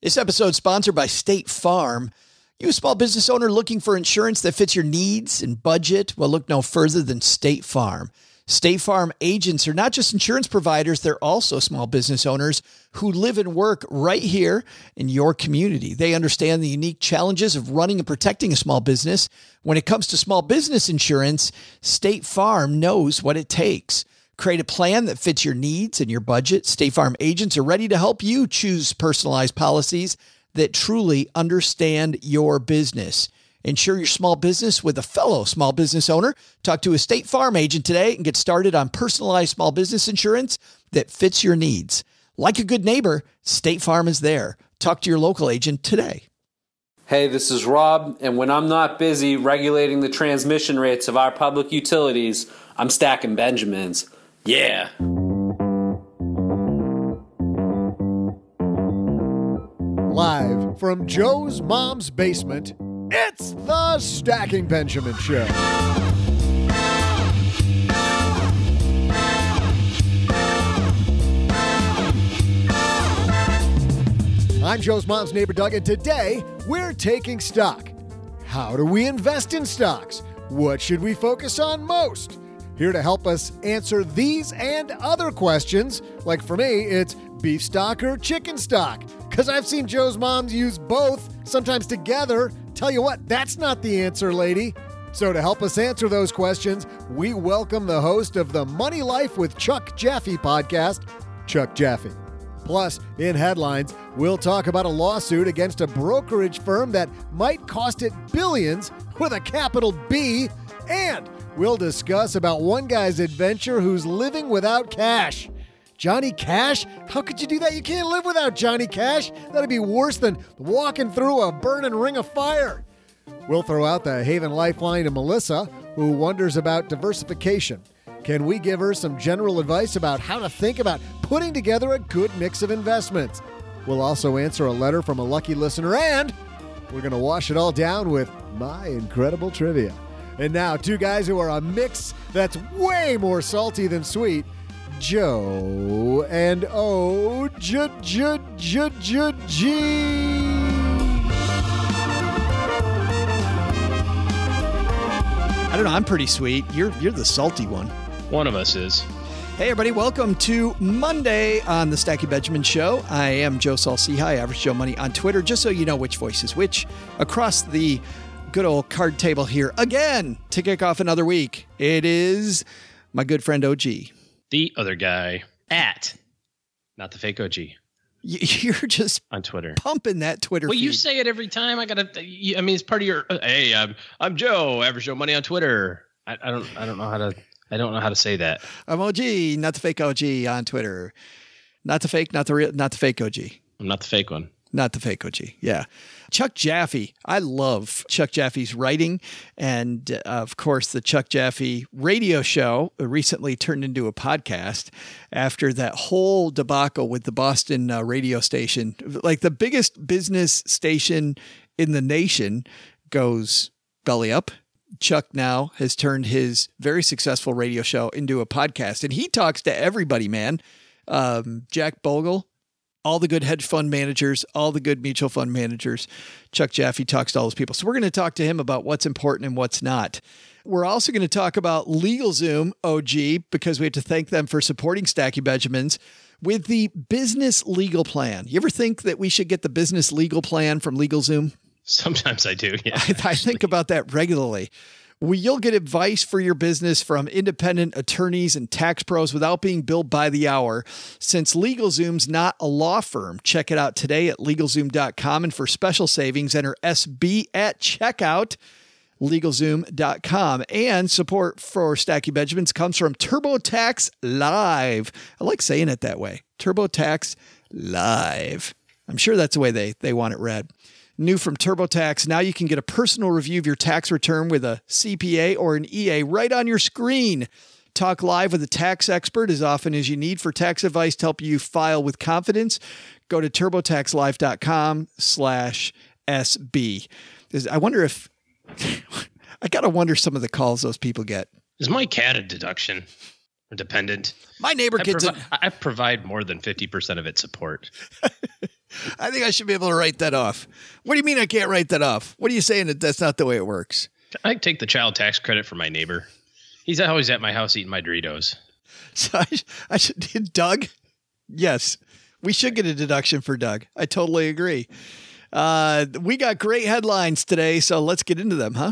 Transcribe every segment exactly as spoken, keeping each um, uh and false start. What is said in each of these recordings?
This episode is sponsored by State Farm. You a small business owner looking for insurance that fits your needs and budget? Well, look no further than State Farm. State Farm agents are not just insurance providers, they're also small business owners who live and work right here in your community. They understand the unique challenges of running and protecting a small business. When it comes to small business insurance, State Farm knows what it takes. Create a plan that fits your needs and your budget. State Farm agents are ready to help you choose personalized policies that truly understand your business. Insure your small business with a fellow small business owner. Talk to a State Farm agent today and get started on personalized small business insurance that fits your needs. Like a good neighbor, State Farm is there. Talk to your local agent today. Hey, this is Rob, and when I'm not busy regulating the transmission rates of our public utilities, I'm stacking Benjamins. Yeah. Live from Joe's mom's basement, it's the Stacking Benjamin Show. I'm Joe's mom's neighbor, Doug, and today we're taking stock. How do we invest in stocks? What should we focus on most? Here to help us answer these and other questions, like for me, it's beef stock or chicken stock. Because I've seen Joe's moms use both, sometimes together. Tell you what, that's not the answer, lady. So to help us answer those questions, we welcome the host of the Money Life with Chuck Jaffe podcast, Chuck Jaffe. Plus, in headlines, we'll talk about a lawsuit against a brokerage firm that might cost it billions with a capital B, and we'll discuss about one guy's adventure who's living without cash. Johnny Cash? How could you do that? You can't live without Johnny Cash. That'd be worse than walking through a burning ring of fire. We'll throw out the Haven Lifeline to Melissa, who wonders about diversification. Can we give her some general advice about how to think about putting together a good mix of investments? We'll also answer a letter from a lucky listener, and we're going to wash it all down with my incredible trivia. And now, two guys who are a mix that's way more salty than sweet, Joe and O J J J J G. I don't know, I'm pretty sweet. You're you're the salty one. One of us is. Hey, everybody. Welcome to Monday on the Stacking Benjamin Show. I am Joe Saul-Sehy, Average Joe Money on Twitter, just so you know which voice is which. Across the good old card table here again to kick off another week, it is my good friend O G. The other guy at, not the fake O G. You're just on Twitter pumping that Twitter well, feed. You say it every time. I gotta, I mean, it's part of your, hey, I'm, I'm Joe, Average Joe Money on Twitter. I, I don't, I don't know how to, I don't know how to say that. I'm O G, not the fake O G on Twitter. Not the fake, not the real, not the fake O G. I'm not the fake one. Not the fake O G. Yeah. Chuck Jaffe. I love Chuck Jaffe's writing. And uh, of course, the Chuck Jaffe radio show recently turned into a podcast after that whole debacle with the Boston uh, radio station. Like the biggest business station in the nation goes belly up. Chuck now has turned his very successful radio show into a podcast. And he talks to everybody, man. Um, Jack Bogle, all the good hedge fund managers, all the good mutual fund managers. Chuck Jaffe talks to all those people. So we're going to talk to him about what's important and what's not. We're also going to talk about LegalZoom, O G, because we have to thank them for supporting Stacking Benjamins with the business legal plan. You ever think that we should get the business legal plan from LegalZoom? Sometimes I do, yeah. I, I think about that regularly. We, you'll get advice for your business from independent attorneys and tax pros without being billed by the hour. Since LegalZoom's not a law firm, check it out today at LegalZoom dot com. And for special savings, enter S B at checkout, LegalZoom dot com. And support for Stacking Benjamins comes from TurboTax Live. I like saying it that way. TurboTax Live. I'm sure that's the way they, they want it read. New from TurboTax, now you can get a personal review of your tax return with a C P A or an E A right on your screen. Talk live with a tax expert as often as you need for tax advice to help you file with confidence. Go to TurboTax Live dot com slash S B. I wonder if, I got to wonder some of the calls those people get. Is my cat a deduction or dependent? My neighbor I gets provi- it. I provide more than fifty percent of its support. I think I should be able to write that off. What do you mean I can't write that off? What are you saying that that's not the way it works? I take the child tax credit for my neighbor. He's always at my house eating my Doritos. So I, I should, Doug? Yes, we should get a deduction for Doug. I totally agree. Uh, we got great headlines today, so let's get into them, huh?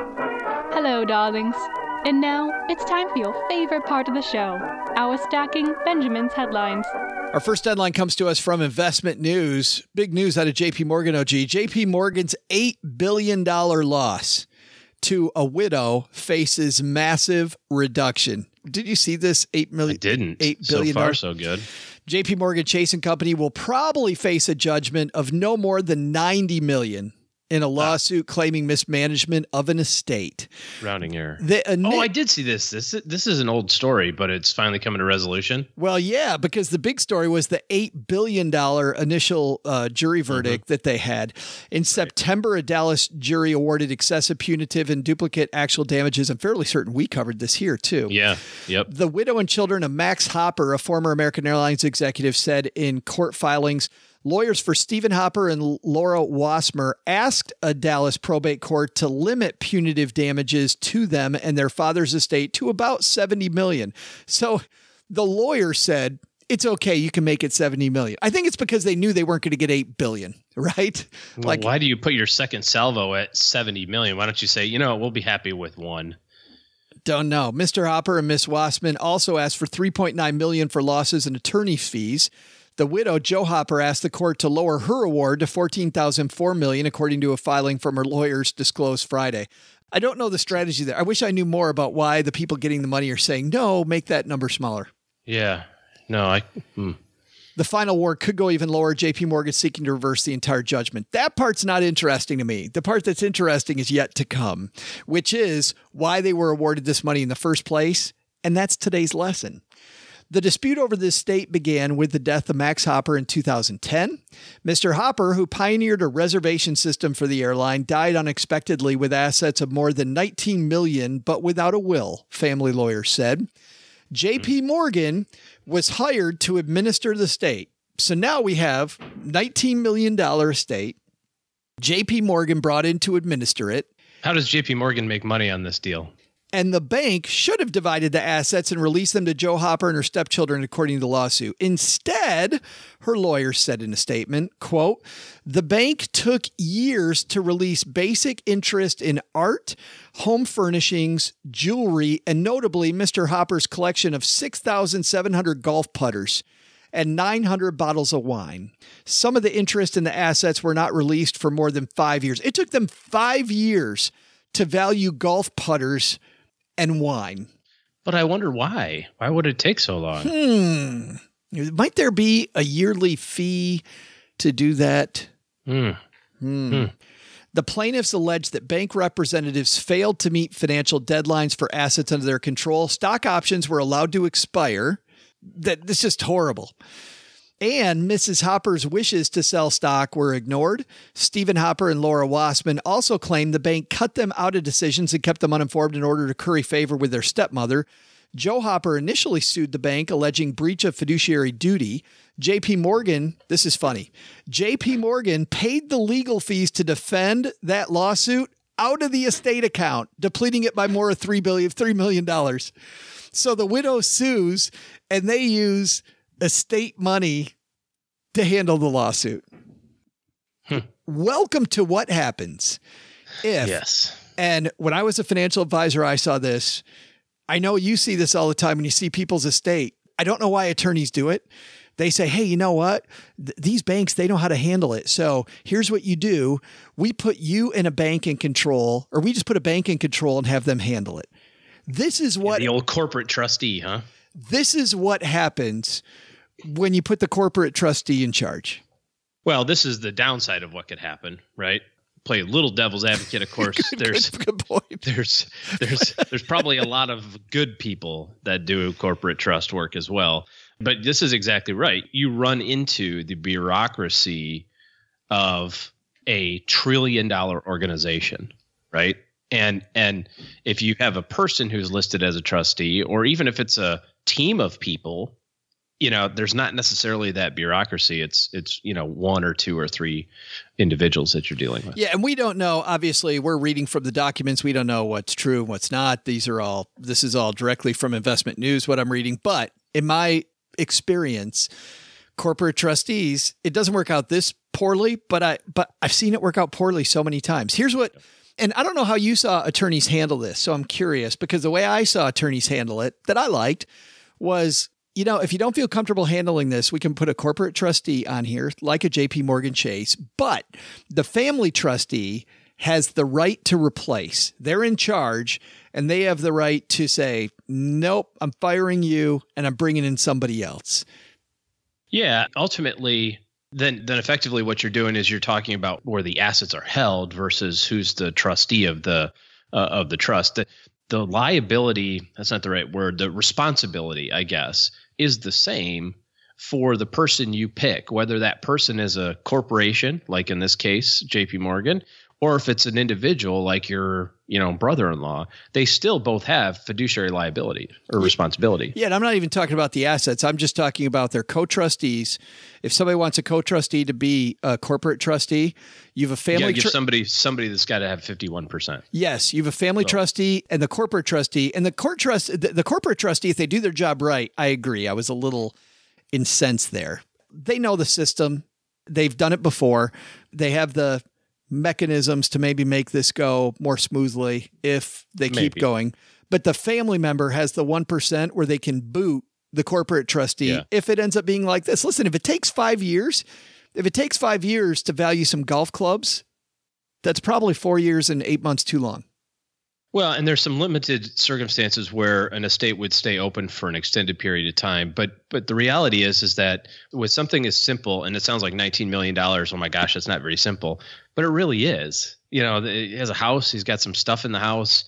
Hello, darlings. And now it's time for your favorite part of the show, our Stacking Benjamin's headlines. Our first headline comes to us from Investment News. Big news out of J P Morgan, O G. J P Morgan's eight billion dollars loss to a widow faces massive reduction. Did you see this? Eight million. I didn't. Eight billion. So far, so good. J P Morgan Chase and Company will probably face a judgment of no more than ninety million dollars in a lawsuit claiming mismanagement of an estate. Rounding error. The, uh, oh, I did see this. This this is an old story, but it's finally coming to resolution. Well, yeah, because the big story was the eight billion dollars initial uh, jury verdict mm-hmm. that they had. In right. September, a Dallas jury awarded excessive punitive and duplicate actual damages. I'm fairly certain we covered this here, too. Yeah, yep. The widow and children of Max Hopper, a former American Airlines executive, said in court filings, lawyers for Stephen Hopper and Laura Wasmer asked a Dallas probate court to limit punitive damages to them and their father's estate to about seventy million dollars. So the lawyer said, it's okay, you can make it seventy million dollars. I think it's because they knew they weren't going to get eight billion dollars, right? Well, like, why do you put your second salvo at seventy million dollars? Why don't you say, you know, we'll be happy with one? Don't know. Mister Hopper and Miss Wasman also asked for three point nine million dollars for losses and attorney fees. The widow, Jo Hopper, asked the court to lower her award to fourteen thousand four million dollars, according to a filing from her lawyers disclosed Friday. I don't know the strategy there. I wish I knew more about why the people getting the money are saying, no, make that number smaller. Yeah. No, I... Hmm. The final award could go even lower. J P Morgan seeking to reverse the entire judgment. That part's not interesting to me. The part that's interesting is yet to come, which is why they were awarded this money in the first place. And that's today's lesson. The dispute over this estate began with the death of Max Hopper in two thousand ten. Mister Hopper, who pioneered a reservation system for the airline, died unexpectedly with assets of more than nineteen million dollars, but without a will, family lawyers said. J P Morgan was hired to administer the estate. So now we have nineteen million dollars estate. J P Morgan brought in to administer it. How does J P Morgan make money on this deal? And the bank should have divided the assets and released them to Jo Hopper and her stepchildren, according to the lawsuit. Instead, her lawyer said in a statement, quote, the bank took years to release basic interest in art, home furnishings, jewelry, and notably Mister Hopper's collection of six thousand seven hundred golf putters and nine hundred bottles of wine. Some of the interest in the assets were not released for more than five years. It took them five years to value golf putters and wine. But I wonder why. Why would it take so long? Hmm. Might there be a yearly fee to do that? Hmm. Hmm. Hmm. The plaintiffs allege that bank representatives failed to meet financial deadlines for assets under their control. Stock options were allowed to expire. That this is just horrible. And Missus Hopper's wishes to sell stock were ignored. Stephen Hopper and Laura Wasman also claimed the bank cut them out of decisions and kept them uninformed in order to curry favor with their stepmother. Jo Hopper initially sued the bank, alleging breach of fiduciary duty. J P Morgan, this is funny, J P Morgan paid the legal fees to defend that lawsuit out of the estate account, depleting it by more than three billion dollars, three million dollars. So the widow sues, and they use estate money to handle the lawsuit. Hmm. Welcome to what happens if, yes. And when I was a financial advisor, I saw this. I know you see this all the time when you see people's estate. I don't know why attorneys do it. They say, hey, you know what? Th- these banks, they know how to handle it. So here's what you do. We put you in a bank in control, or we just put a bank in control and have them handle it. This is what the old corporate trustee, huh? This is what happens when you put the corporate trustee in charge. Well, this is the downside of what could happen, right? Play a little devil's advocate, of course. good, there's good, good point. There's there's there's probably a lot of good people that do corporate trust work as well. But this is exactly right. You run into the bureaucracy of a trillion dollar organization, right? And and if you have a person who's listed as a trustee, or even if it's a team of people, you know, there's not necessarily that bureaucracy. It's, it's, you know, one or two or three individuals that you're dealing with. Yeah. And we don't know, obviously we're reading from the documents. We don't know what's true and what's not. These are all, this is all directly from Investment News, what I'm reading. But in my experience, corporate trustees, it doesn't work out this poorly, but I, but I've seen it work out poorly so many times. Here's what, and I don't know how you saw attorneys handle this. So I'm curious, because the way I saw attorneys handle it that I liked was, you know, if you don't feel comfortable handling this, we can put a corporate trustee on here, like a J P Morgan Chase, but the family trustee has the right to replace. They're in charge and they have the right to say, nope, I'm firing you and I'm bringing in somebody else. Yeah. Ultimately, then, then effectively what you're doing is you're talking about where the assets are held versus who's the trustee of the, uh, of the trust. The, the liability, that's not the right word, the responsibility, I guess, is the same for the person you pick, whether that person is a corporation, like in this case, J P Morgan, or if it's an individual like your, you know, brother-in-law. They still both have fiduciary liability or responsibility. Yeah, and I'm not even talking about the assets. I'm just talking about their co-trustees. If somebody wants a co-trustee to be a corporate trustee, you have a family. You give tr- somebody somebody that's got to have fifty-one percent. Yes, you have a family so. trustee and the corporate trustee, and the court trust. The, the corporate trustee, if they do their job right, I agree. I was a little incensed there. They know the system. They've done it before. They have the mechanisms to maybe make this go more smoothly if they maybe. keep going. But the family member has the one percent where they can boot the corporate trustee yeah. if it ends up being like this. Listen, if it takes five years, if it takes five years to value some golf clubs, that's probably four years and eight months too long. Well, and there's some limited circumstances where an estate would stay open for an extended period of time. But but the reality is, is that with something as simple, and it sounds like nineteen million dollars, oh my gosh, that's not very simple, but it really is. You know, he has a house, he's got some stuff in the house,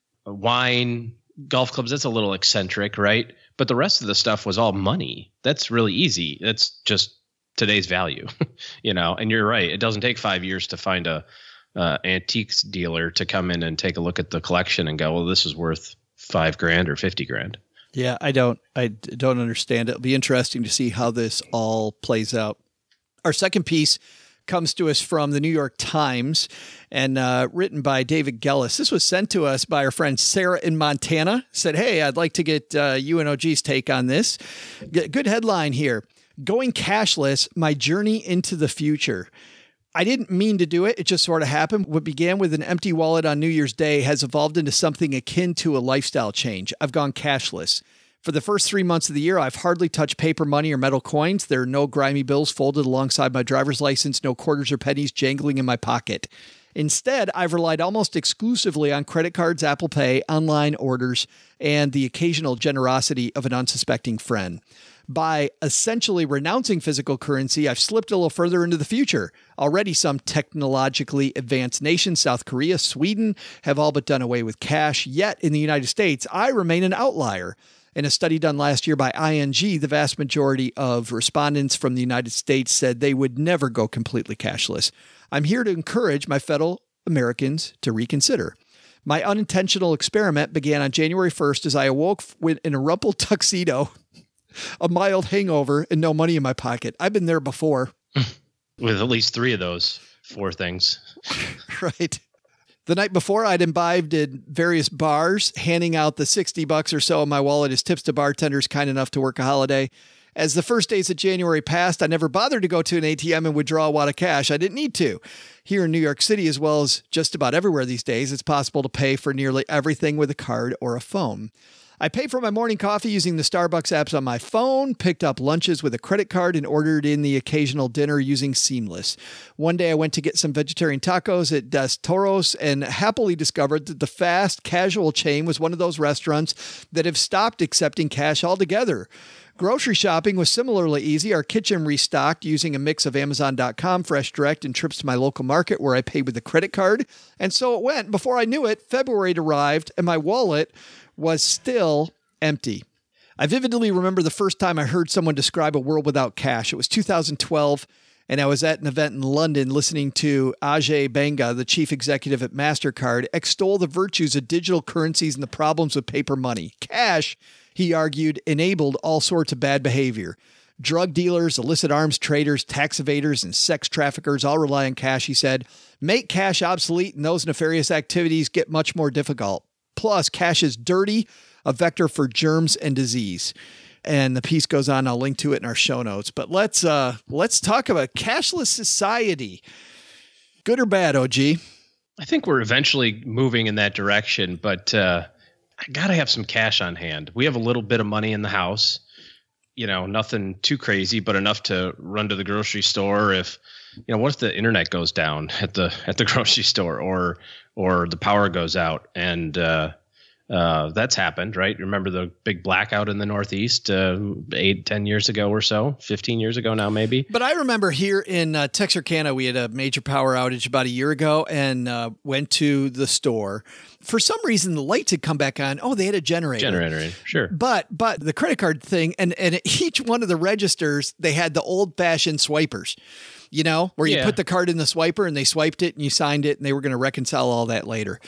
wine, golf clubs, that's a little eccentric, right? But the rest of the stuff was all money. That's really easy. That's just today's value, you know, and you're right. It doesn't take five years to find a Uh, antiques dealer to come in and take a look at the collection and go, well, this is worth five grand or fifty grand. Yeah, I don't, I don't understand it. It'll be interesting to see how this all plays out. Our second piece comes to us from the New York Times and uh, written by David Gellis. This was sent to us by our friend Sarah in Montana. Said, hey, I'd like to get uh, U N O G's take on this. G- good headline here. Going cashless, my journey into the future. I didn't mean to do it. It just sort of happened. What began with an empty wallet on New Year's Day has evolved into something akin to a lifestyle change. I've gone cashless. For the first three months of the year, I've hardly touched paper money or metal coins. There are no grimy bills folded alongside my driver's license, no quarters or pennies jangling in my pocket. Instead, I've relied almost exclusively on credit cards, Apple Pay, online orders, and the occasional generosity of an unsuspecting friend. By essentially renouncing physical currency, I've slipped a little further into the future. Already some technologically advanced nations, South Korea, Sweden, have all but done away with cash. Yet in the United States, I remain an outlier. In a study done last year by I N G, the vast majority of respondents from the United States said they would never go completely cashless. I'm here to encourage my fellow Americans to reconsider. My unintentional experiment began on January first as I awoke in a rumpled tuxedo, a mild hangover, and no money in my pocket. I've been there before. With at least three of those four things. Right. The night before, I'd imbibed in various bars, handing out the sixty bucks or so in my wallet as tips to bartenders kind enough to work a holiday. As the first days of January passed, I never bothered to go to an A T M and withdraw a wad of cash. I didn't need to. Here in New York City, as well as just about everywhere these days, it's possible to pay for nearly everything with a card or a phone. I paid for my morning coffee using the Starbucks apps on my phone, picked up lunches with a credit card, and ordered in the occasional dinner using Seamless. One day I went to get some vegetarian tacos at Dos Toros and happily discovered that the fast casual chain was one of those restaurants that have stopped accepting cash altogether. Grocery shopping was similarly easy. Our kitchen restocked using a mix of Amazon dot com, Fresh Direct, and trips to my local market where I paid with a credit card. And so it went. Before I knew it, February arrived and my wallet was still empty. I vividly remember the first time I heard someone describe a world without cash. It was two thousand twelve, and I was at an event in London listening to Ajay Banga, the chief executive at MasterCard, extol the virtues of digital currencies and the problems with paper money. Cash he argued, enabled all sorts of bad behavior. Drug dealers, illicit arms traders, tax evaders, and sex traffickers all rely on cash, he said. Make cash obsolete and those nefarious activities get much more difficult. Plus, cash is dirty, a vector for germs and disease. And the piece goes on. I'll link to it in our show notes. But let's uh, let's talk about cashless society. Good or bad, O G? I think we're eventually moving in that direction, but uh, I got to have some cash on hand. We have a little bit of money in the house. You know, nothing too crazy, but enough to run to the grocery store if, you know, what if the internet goes down at the at the grocery store or or the power goes out? And uh, uh, that's happened, right? Remember the big blackout in the Northeast uh, eight, ten years ago or so, fifteen years ago now, maybe. But I remember here in uh, Texarkana, we had a major power outage about a year ago and uh, went to the store. For some reason, the lights had come back on. Oh, they had a generator. Generator, sure. But but the credit card thing, and, and at each one of the registers, they had the old-fashioned swipers, you know, where you Yeah. put the card in the swiper and they swiped it and you signed it and they were going to reconcile all that later.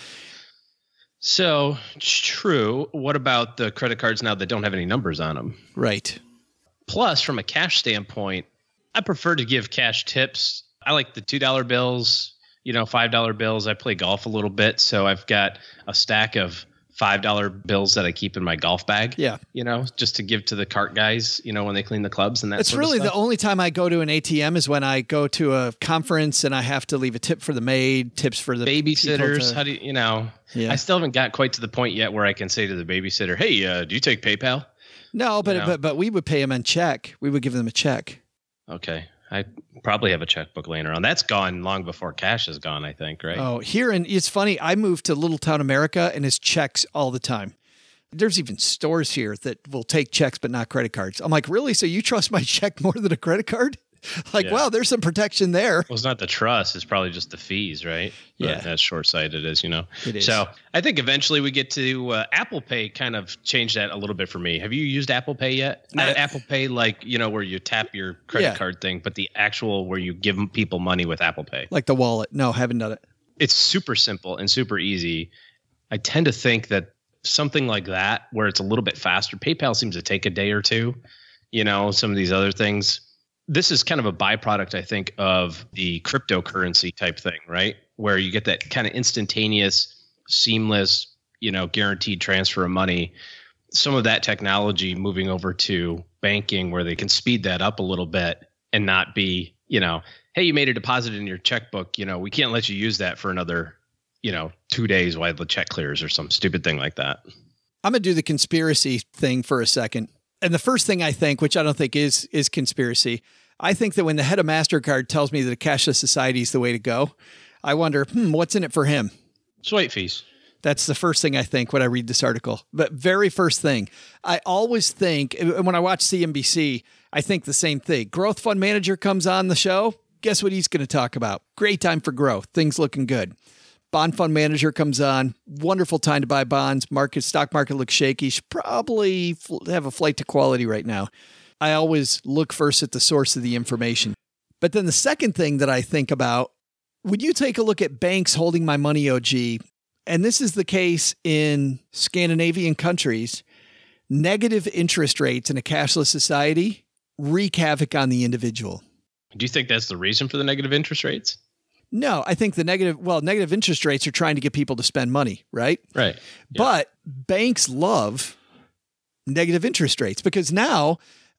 So, it's true. What about the credit cards now that don't have any numbers on them? Right. Plus, from a cash standpoint, I prefer to give cash tips. I like the two dollar bills, you know, five dollar bills. I play golf a little bit, so I've got a stack of five dollar bills that I keep in my golf bag. Yeah. You know, just to give to the cart guys, you know, when they clean the clubs and that It's sort really of the stuff. only time I go to an A T M is when I go to a conference and I have to leave a tip for the maid, tips for the Babysitters, people to- how do you, you know, Yeah. I still haven't got quite to the point yet where I can say to the babysitter, hey, uh, do you take PayPal? No, but, you know? but but we would pay them on check. We would give them a check. Okay. I probably have a checkbook laying around. That's gone long before cash is gone, I think, right? Oh, here in it's funny. I moved to Little Town America and it's checks all the time. There's even stores here that will take checks but not credit cards. I'm like, really? So you trust my check more than a credit card? Like, Yeah. wow, there's some protection there. Well, it's not the trust. It's probably just the fees, right? Yeah. But that's short-sighted, as you know. It is. So I think eventually we get to uh, Apple Pay kind of change that a little bit for me. Have you used Apple Pay yet? No. Not Apple Pay like, you know, where you tap your credit Yeah. card thing, but the actual where you give people money with Apple Pay. Like the wallet. No, haven't done it. It's super simple and super easy. I tend to think that something like that, where it's a little bit faster, PayPal seems to take a day or two, you know, some of these other things. This is kind of a byproduct, I think, of the cryptocurrency type thing, right? Where you get that kind of instantaneous, seamless, you know, guaranteed transfer of money. Some of that technology moving over to banking where they can speed that up a little bit and not be, you know, hey, you made a deposit in your checkbook, you know, we can't let you use that for another, you know, two days while the check clears or some stupid thing like that. I'm going to do the conspiracy thing for a second. And the first thing I think, which I don't think is is conspiracy, I think that when the head of MasterCard tells me that a cashless society is the way to go, I wonder, hmm, what's in it for him? Swipe fees. That's the first thing I think when I read this article. But very first thing, I always think, and when I watch C N B C, I think the same thing. Growth Fund Manager comes on the show. Guess what he's going to talk about? Great time for growth. Things looking good. Bond Fund Manager comes on. Wonderful time to buy bonds. Market stock market looks shaky. Should probably fl- have a flight to quality right now. I always look first at the source of the information. But then the second thing that I think about, when you take a look at banks holding my money, O G, and this is the case in Scandinavian countries, negative interest rates in a cashless society wreak havoc on the individual. Do you think that's the reason for the negative interest rates? No, I think the negative, well, negative interest rates are trying to get people to spend money, right? Right. Yeah. But banks love negative interest rates because now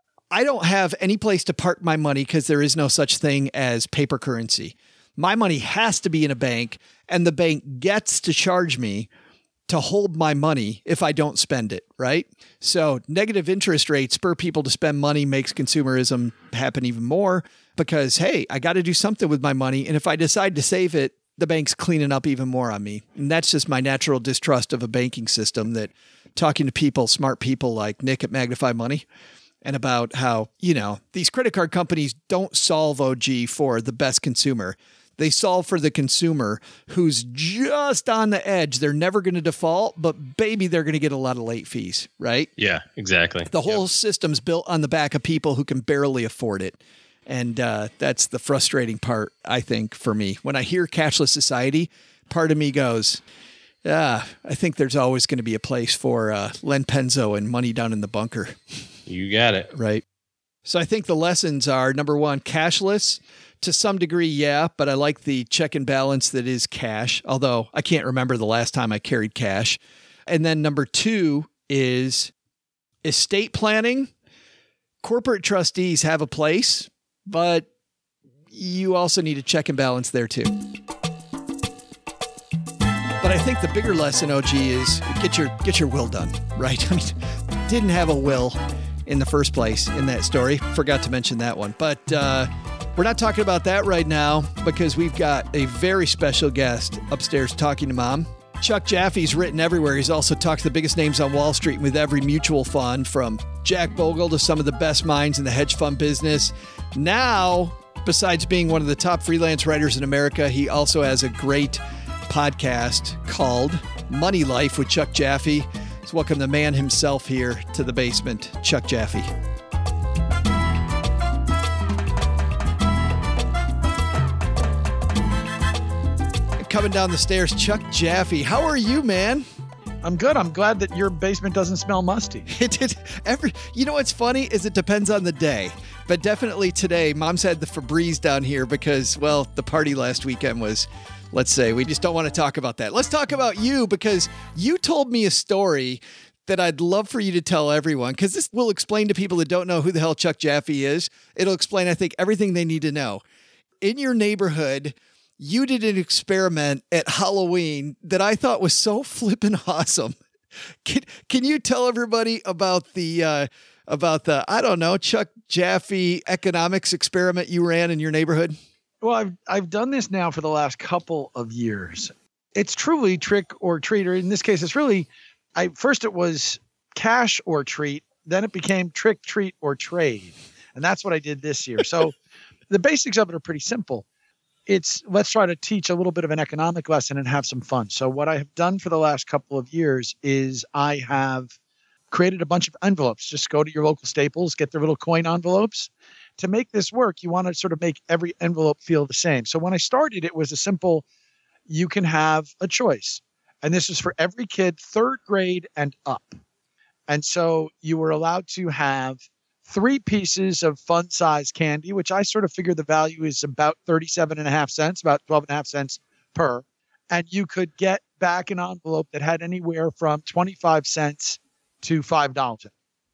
I don't have any place to park my money because there is no such thing as paper currency. My money has to be in a bank, and the bank gets to charge me to hold my money if I don't spend it, right? So negative interest rates spur people to spend money, makes consumerism happen even more because, hey, I got to do something with my money. And if I decide to save it, the bank's cleaning up even more on me. And that's just my natural distrust of a banking system, that talking to people, smart people like Nick at Magnify Money, and about how, you know, these credit card companies don't solve O G for the best consumer. They solve for the consumer who's just on the edge. They're never going to default, but baby, they're going to get a lot of late fees, right? Yeah, exactly. The whole Yep. system's built on the back of people who can barely afford it. And uh, that's the frustrating part, I think, for me. When I hear cashless society, part of me goes, Yeah, I think there's always going to be a place for uh, Len Penzo and Money Down in the Bunker. You got it. Right. So I think the lessons are, number one, cashless. To some degree, yeah, but I like the check and balance that is cash, although I can't remember the last time I carried cash. And then number two is estate planning. Corporate trustees have a place, but you also need a check and balance there too. But I think the bigger lesson, O G, is get your get your will done, right? I mean, didn't have a will in the first place in that story. Forgot to mention that one. But uh, we're not talking about that right now because we've got a very special guest upstairs talking to Mom. Chuck Jaffe's written everywhere. He's also talked to the biggest names on Wall Street with every mutual fund, from Jack Bogle to some of the best minds in the hedge fund business. Now, besides being one of the top freelance writers in America, he also has a great podcast called Money Life with Chuck Jaffe. Let's welcome the man himself here to the basement, Chuck Jaffe. Coming down the stairs, Chuck Jaffe. How are you, man? I'm good. I'm glad that your basement doesn't smell musty. It did. Every, you know what's funny is it depends on the day, but definitely today, Mom's had the Febreze down here because, well, the party last weekend was, let's say, we just don't want to talk about that. Let's talk about you, because you told me a story that I'd love for you to tell everyone, because this will explain to people that don't know who the hell Chuck Jaffe is. It'll explain, I think, everything they need to know. In your neighborhood, you did an experiment at Halloween that I thought was so flippin' awesome. Can, can you tell everybody about the, uh, about the, I don't know, Chuck Jaffe economics experiment you ran in your neighborhood? Well, I've I've done this now for the last couple of years. It's truly trick or treat, or in this case, it's really, I first it was cash or treat, then it became trick, treat, or trade. And that's what I did this year. So the basics of it are pretty simple. It's let's try to teach a little bit of an economic lesson and have some fun. So what I have done for the last couple of years is I have created a bunch of envelopes. Just go to your local Staples, get their little coin envelopes. To make this work, you want to sort of make every envelope feel the same. So when I started, it was a simple, you can have a choice. And this is for every kid, third grade and up. And so you were allowed to have three pieces of fun size candy, which I sort of figure the value is about thirty-seven and a half cents, about twelve and a half cents per. And you could get back an envelope that had anywhere from twenty-five cents to five dollars.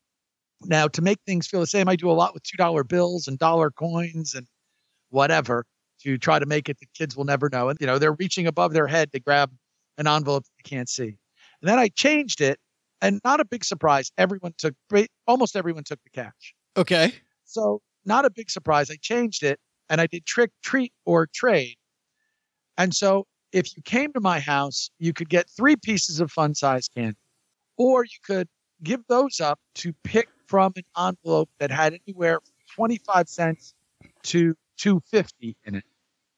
Now, to make things feel the same, I do a lot with two dollar bills and dollar coins and whatever to try to make it that kids will never know. And, you know, they're reaching above their head to grab an envelope they can't see. And then I changed it, and not a big surprise. Everyone took, almost everyone took the cash. Okay. So not a big surprise. I changed it, and I did trick, treat, or trade. And so if you came to my house, you could get three pieces of fun size candy, or you could give those up to pick from an envelope that had anywhere from twenty-five cents to two fifty in it.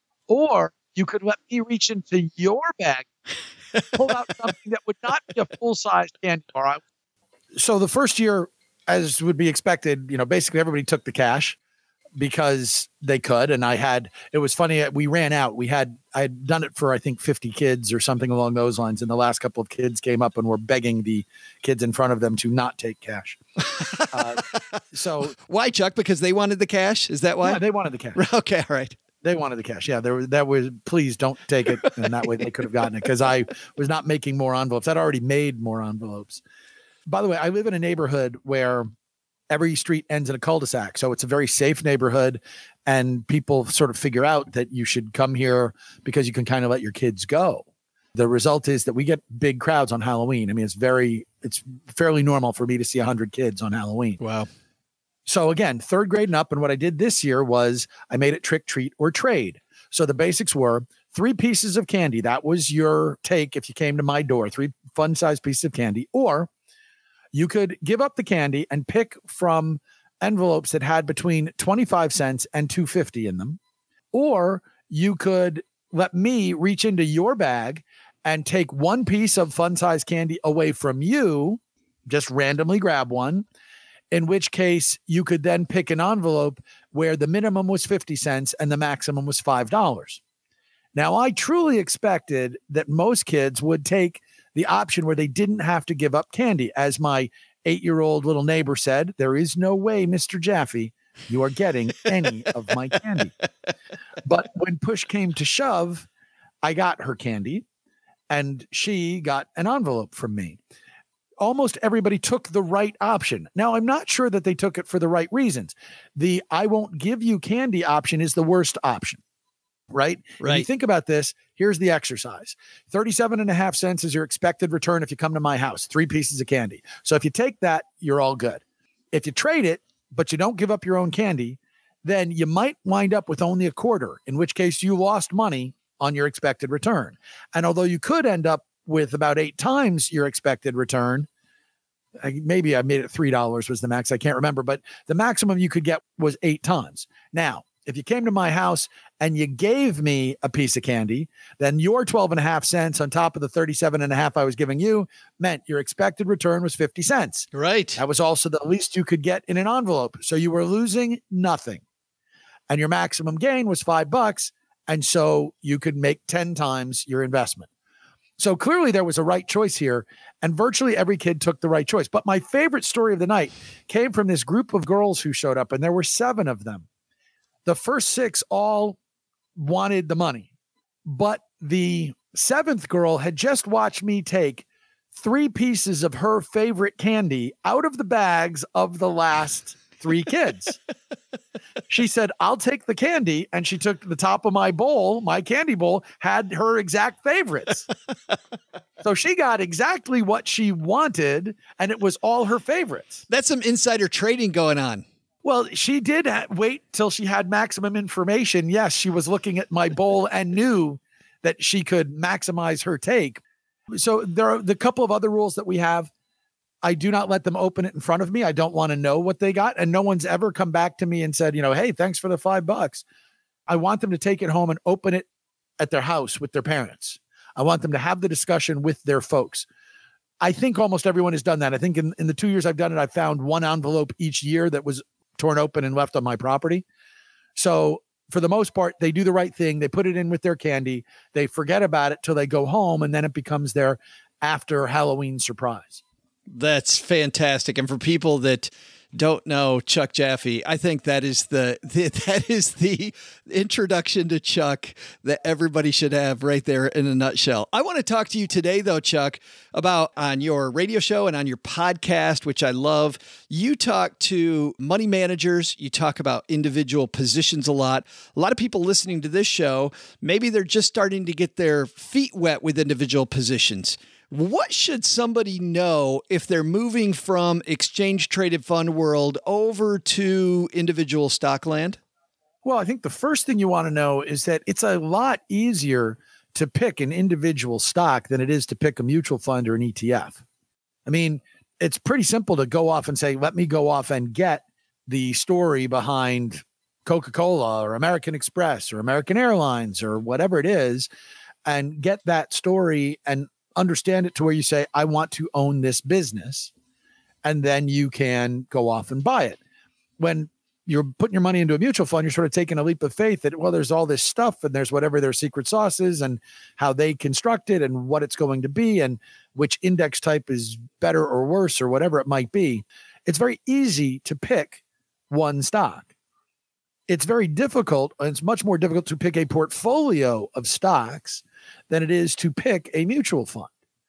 Or you could let me reach into your bag, pull out something that would not be a full-size candy bar. So the first year, as would be expected, you know, basically everybody took the cash because they could. And I had, it was funny, we ran out. We had, I had done it for, I think, fifty kids or something along those lines. And the last couple of kids came up and were begging the kids in front of them to not take cash. uh, so why, Chuck? Because they wanted the cash? Is that why? Yeah, they wanted the cash. Okay. All right. They wanted the cash. Yeah, there was, that was, please don't take it. And that way they could have gotten it, because I was not making more envelopes. I'd already made more envelopes. By the way, I live in a neighborhood where every street ends in a cul-de-sac. So it's a very safe neighborhood, and people sort of figure out that you should come here because you can kind of let your kids go. The result is that we get big crowds on Halloween. I mean, it's very, it's fairly normal for me to see a hundred kids on Halloween. Wow. So again, third grade and up. And what I did this year was I made it trick, treat, or trade. So the basics were three pieces of candy. That was your take if you came to my door, three fun-sized pieces of candy. Or you could give up the candy and pick from envelopes that had between twenty-five cents and two fifty in them. Or you could let me reach into your bag and take one piece of fun-sized candy away from you, just randomly grab one, in which case you could then pick an envelope where the minimum was fifty cents and the maximum was five dollars. Now, I truly expected that most kids would take the option where they didn't have to give up candy. As my eight-year-old little neighbor said, there is no way, Mister Jaffe, you are getting any of my candy. But when push came to shove, I got her candy and she got an envelope from me. Almost everybody took the right option. Now, I'm not sure that they took it for the right reasons. The I won't give you candy option is the worst option, right? Right. If you think about this, here's the exercise. thirty-seven and a half cents is your expected return if you come to my house, three pieces of candy. So if you take that, you're all good. If you trade it, but you don't give up your own candy, then you might wind up with only a quarter, in which case you lost money on your expected return. And although you could end up with about eight times your expected return, maybe I made it three dollars was the max. I can't remember, but the maximum you could get was eight times. Now, if you came to my house and you gave me a piece of candy, then your twelve and a half cents on top of the thirty-seven and a half I was giving you meant your expected return was fifty cents. Right. That was also the least you could get in an envelope. So you were losing nothing. And your maximum gain was five bucks. And so you could make ten times your investment. So clearly there was a right choice here, and virtually every kid took the right choice. But my favorite story of the night came from this group of girls who showed up, and there were seven of them. The first six all wanted the money, but the seventh girl had just watched me take three pieces of her favorite candy out of the bags of the last three kids. She said, I'll take the candy. And she took the top of my bowl, my candy bowl, had her exact favorites. So she got exactly what she wanted, and it was all her favorites. That's some insider trading going on. Well, she did ha- wait till she had maximum information. Yes, she was looking at my bowl and knew that she could maximize her take. So there are the couple of other rules that we have. I do not let them open it in front of me. I don't want to know what they got. And no one's ever come back to me and said, you know, hey, thanks for the five bucks. I want them to take it home and open it at their house with their parents. I want them to have the discussion with their folks. I think almost everyone has done that. I think in, in the two years I've done it, I've found one envelope each year that was torn open and left on my property. So for the most part, they do the right thing. They put it in with their candy. They forget about it till they go home, and then it becomes their after Halloween surprise. That's fantastic. And for people that don't know Chuck Jaffe, I think that is the, the that is the introduction to Chuck that everybody should have right there in a nutshell. I want to talk to you today, though, Chuck, about on your radio show and on your podcast, which I love. You talk to money managers. You talk about individual positions a lot. A lot of people listening to this show, maybe they're just starting to get their feet wet with individual positions. What should somebody know if they're moving from exchange traded fund world over to individual stock land? Well, I think the first thing you want to know is that it's a lot easier to pick an individual stock than it is to pick a mutual fund or an E T F. I mean, it's pretty simple to go off and say, let me go off and get the story behind Coca-Cola or American Express or American Airlines or whatever it is, and get that story and understand it to where you say, I want to own this business. And then you can go off and buy it. When you're putting your money into a mutual fund, you're sort of taking a leap of faith that, well, there's all this stuff and there's whatever their secret sauce is and how they construct it and what it's going to be and which index type is better or worse or whatever it might be. It's very easy to pick one stock. It's very difficult. And it's much more difficult to pick a portfolio of stocks than it is to pick a mutual fund.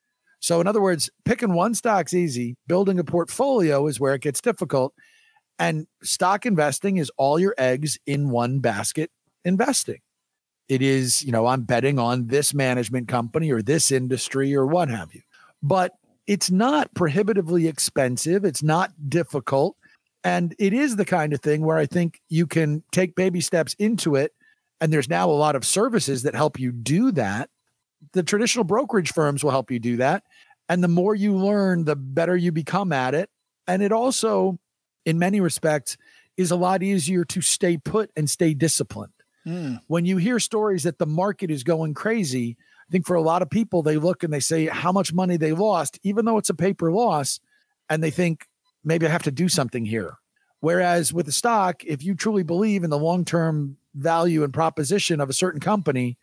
So in other words, picking one stock's easy. Building a portfolio is where it gets difficult. And stock investing is all your eggs in one basket investing. It is, you know, I'm betting on this management company or this industry or what have you. But it's not prohibitively expensive. It's not difficult. And it is the kind of thing where I think you can take baby steps into it. And there's now a lot of services that help you do that. The traditional brokerage firms will help you do that. And the more you learn, the better you become at it. And it also, in many respects, is a lot easier to stay put and stay disciplined. Mm. When you hear stories that the market is going crazy, I think for a lot of people, they look and they say how much money they lost, even though it's a paper loss, and they think, maybe I have to do something here. Whereas with a stock, if you truly believe in the long-term value and proposition of a certain company,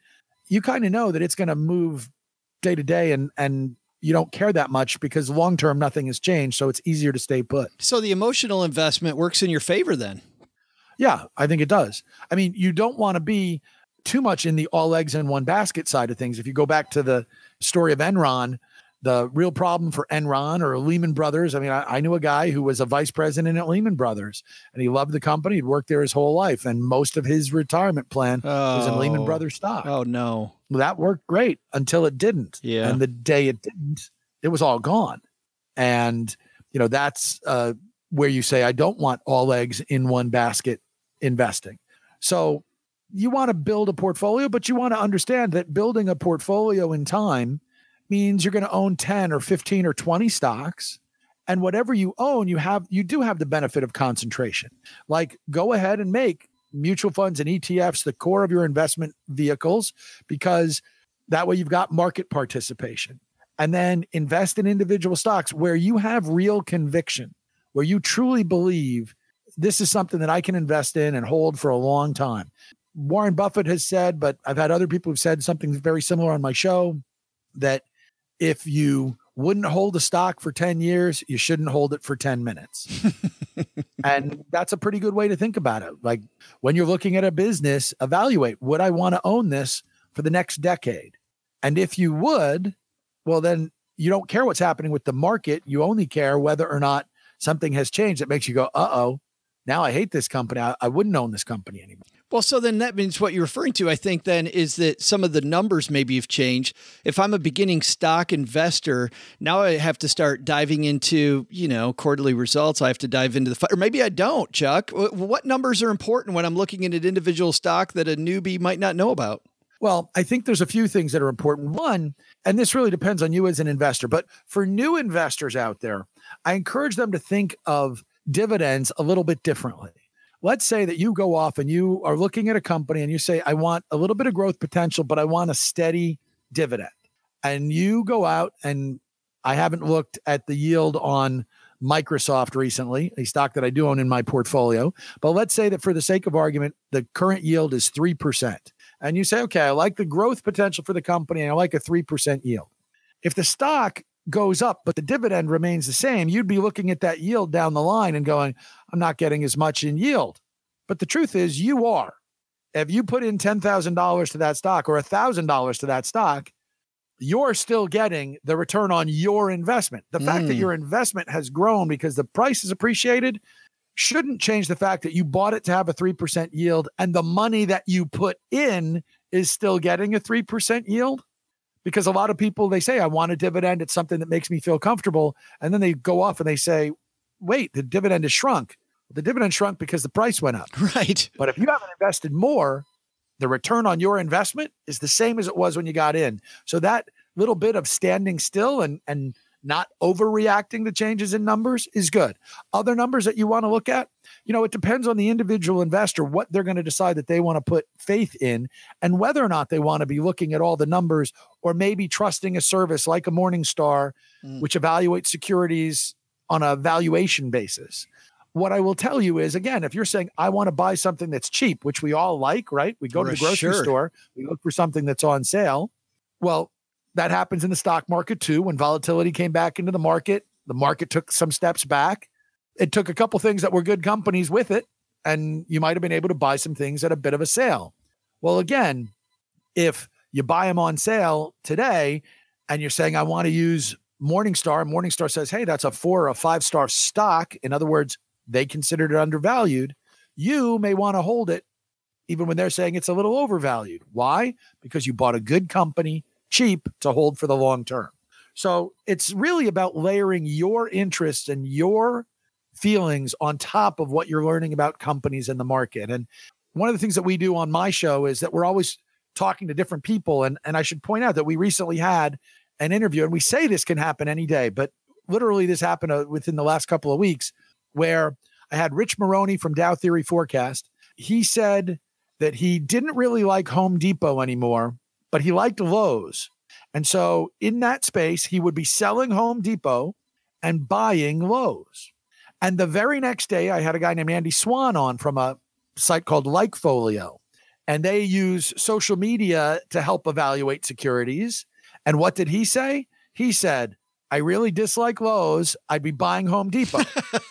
you kind of know that it's going to move day to day and, and you don't care that much because long-term nothing has changed. So it's easier to stay put. So the emotional investment works in your favor then. Yeah, I think it does. I mean, you don't want to be too much in the all eggs in one basket side of things. If you go back to the story of Enron, the real problem for Enron or Lehman Brothers. I mean, I, I knew a guy who was a vice president at Lehman Brothers and he loved the company. He'd worked there his whole life. And most of his retirement plan oh. was in Lehman Brothers stock. Oh, no. Well, that worked great until it didn't. Yeah. And the day it didn't, it was all gone. And, you know, that's uh, where you say, I don't want all eggs in one basket investing. So you want to build a portfolio, but you want to understand that building a portfolio in time means you're going to own ten or fifteen or twenty stocks. And whatever you own, you have, you do have the benefit of concentration. Like go ahead and make mutual funds and E T Fs the core of your investment vehicles, because that way you've got market participation. And then invest in individual stocks where you have real conviction, where you truly believe this is something that I can invest in and hold for a long time. Warren Buffett has said, but I've had other people who've said something very similar on my show, that if you wouldn't hold a stock for ten years, you shouldn't hold it for ten minutes. And that's a pretty good way to think about it. Like when you're looking at a business, evaluate, would I want to own this for the next decade? And if you would, well, then you don't care what's happening with the market. You only care whether or not something has changed that makes you go, uh-oh, now I hate this company. I, I wouldn't own this company anymore. Well, so then that means what you're referring to, I think, then is that some of the numbers maybe have changed. If I'm a beginning stock investor, now I have to start diving into, you know, quarterly results. I have to dive into the, or maybe I don't, Chuck. What numbers are important when I'm looking at an individual stock that a newbie might not know about? Well, I think there's a few things that are important. One, and this really depends on you as an investor, but for new investors out there, I encourage them to think of dividends a little bit differently. Let's say that you go off and you are looking at a company and you say, I want a little bit of growth potential, but I want a steady dividend. And you go out, and I haven't looked at the yield on Microsoft recently, a stock that I do own in my portfolio. But let's say that for the sake of argument, the current yield is three percent. And you say, okay, I like the growth potential for the company and I like a three percent yield. If the stock goes up, but the dividend remains the same, you'd be looking at that yield down the line and going, I'm not getting as much in yield. But the truth is you are. If you put in ten thousand dollars to that stock or one thousand dollars to that stock, you're still getting the return on your investment. The mm. fact that your investment has grown because the price is appreciated shouldn't change the fact that you bought it to have a three percent yield and the money that you put in is still getting a three percent yield. Because a lot of people, they say, I want a dividend. It's something that makes me feel comfortable. And then they go off and they say, wait, the dividend has shrunk. The dividend shrunk because the price went up. Right. But if you haven't invested more, the return on your investment is the same as it was when you got in. So that little bit of standing still and, and not overreacting to changes in numbers is good. Other numbers that you want to look at, you know, it depends on the individual investor, what they're going to decide that they want to put faith in and whether or not they want to be looking at all the numbers or maybe trusting a service like a Morningstar, mm. which evaluates securities on a valuation basis. What I will tell you is, again, if you're saying, I want to buy something that's cheap, which we all like, right? We go to the grocery sure. store, we look for something that's on sale. Well, that happens in the stock market too. When volatility came back into the market, the market took some steps back. It took a couple things that were good companies with it, and you might have been able to buy some things at a bit of a sale. Well, again, if you buy them on sale today and you're saying, I want to use Morningstar, and Morningstar says, hey, that's a four or a five-star stock. In other words, they considered it undervalued. You may want to hold it even when they're saying it's a little overvalued. Why? Because you bought a good company cheap to hold for the long term. So it's really about layering your interests and your feelings on top of what you're learning about companies in the market. And one of the things that we do on my show is that we're always talking to different people. And, and I should point out that we recently had an interview, and we say this can happen any day, but literally this happened uh, within the last couple of weeks, where I had Rich Maroney from Dow Theory Forecast. He said that he didn't really like Home Depot anymore, but he liked Lowe's. And so in that space, he would be selling Home Depot and buying Lowe's. And the very next day, I had a guy named Andy Swan on from a site called Likefolio. and they use social media to help evaluate securities. And what did he say? He said, I really dislike Lowe's. I'd be buying Home Depot.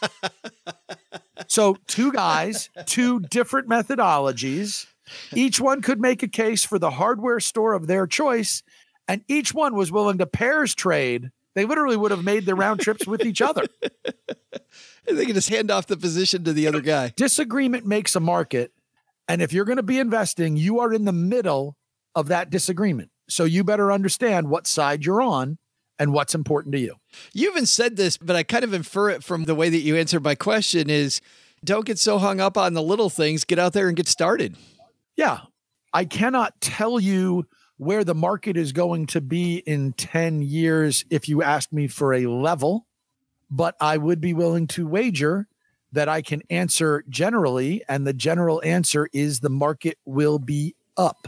So two guys, two different methodologies. Each one could make a case for the hardware store of their choice, and each one was willing to pairs trade. They literally would have made their round trips with each other. And they can just hand off the position to the other guy. Disagreement makes a market. And if you're going to be investing, you are in the middle of that disagreement. So you better understand what side you're on and what's important to you. You even said this, but I kind of infer it from the way that you answered my question is don't get so hung up on the little things. Get out there and get started. Yeah. I cannot tell you where the market is going to be in ten years if you ask me for a level, but I would be willing to wager that I can answer generally, and the general answer is the market will be up.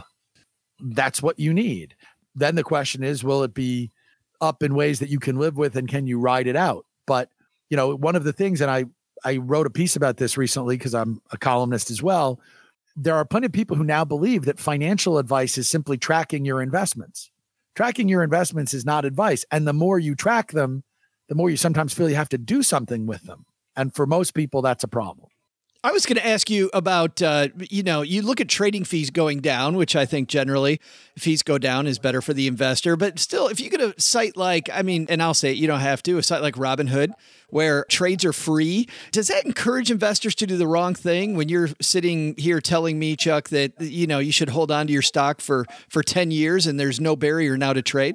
That's what you need. Then the question is, will it be up in ways that you can live with, and can you ride it out? But, you know, one of the things, and I, I wrote a piece about this recently because I'm a columnist as well. There are plenty of people who now believe that financial advice is simply tracking your investments. Tracking your investments is not advice. And the more you track them, the more you sometimes feel you have to do something with them. And for most people, that's a problem. I was going to ask you about, uh, you know, you look at trading fees going down, which I think generally fees go down is better for the investor. But still, if you get a site like, I mean, and I'll say it, you don't have to, a site like Robinhood, where trades are free, does that encourage investors to do the wrong thing when you're sitting here telling me, Chuck, that, you know, you should hold on to your stock for, for ten years and there's no barrier now to trade?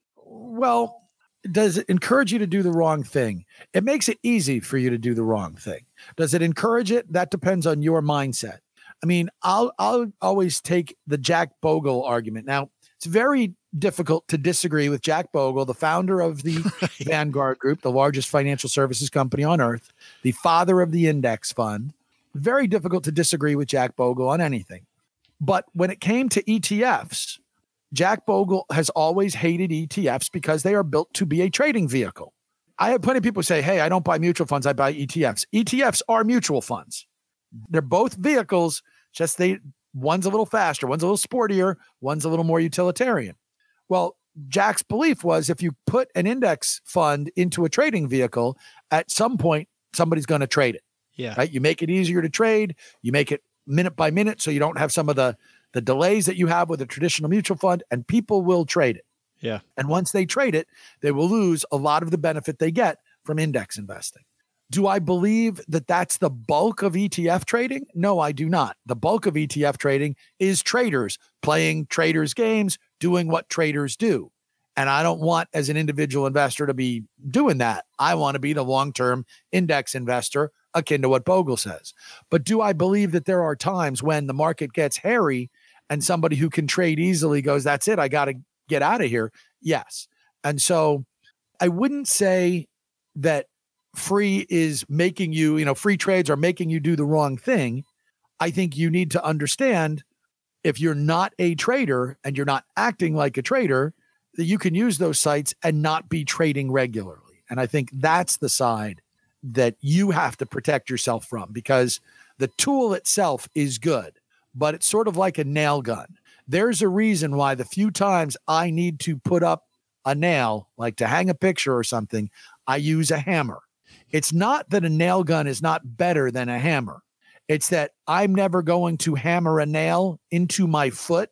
Well, does it encourage you to do the wrong thing? It makes it easy for you to do the wrong thing. Does it encourage it? That depends on your mindset. I mean, I'll I'll always take the Jack Bogle argument. Now, it's very difficult to disagree with Jack Bogle, the founder of the right. Vanguard Group, the largest financial services company on earth, the father of the index fund. Very difficult to disagree with Jack Bogle on anything. But when it came to E T Fs, Jack Bogle has always hated E T Fs because they are built to be a trading vehicle. I have plenty of people say, hey, I don't buy mutual funds, I buy E T Fs. E T Fs are mutual funds. They're both vehicles, just they one's a little faster, one's a little sportier, one's a little more utilitarian. Well, Jack's belief was if you put an index fund into a trading vehicle, at some point, somebody's going to trade it. Yeah. Right? You make it easier to trade. You make it minute by minute so you don't have some of the, the delays that you have with a traditional mutual fund, and people will trade it. Yeah. And once they trade it, they will lose a lot of the benefit they get from index investing. Do I believe that that's the bulk of E T F trading? No, I do not. The bulk of E T F trading is traders playing traders' games, doing what traders do. And I don't want, as an individual investor, to be doing that. I want to be the long-term index investor, akin to what Bogle says. But do I believe that there are times when the market gets hairy and somebody who can trade easily goes, that's it, I got to get out of here? Yes. And so I wouldn't say that free is making you, you know, free trades are making you do the wrong thing. I think you need to understand, if you're not a trader and you're not acting like a trader, that you can use those sites and not be trading regularly. And I think that's the side that you have to protect yourself from, because the tool itself is good, but it's sort of like a nail gun. There's a reason why the few times I need to put up a nail, like to hang a picture or something, I use a hammer. It's not that a nail gun is not better than a hammer. It's that I'm never going to hammer a nail into my foot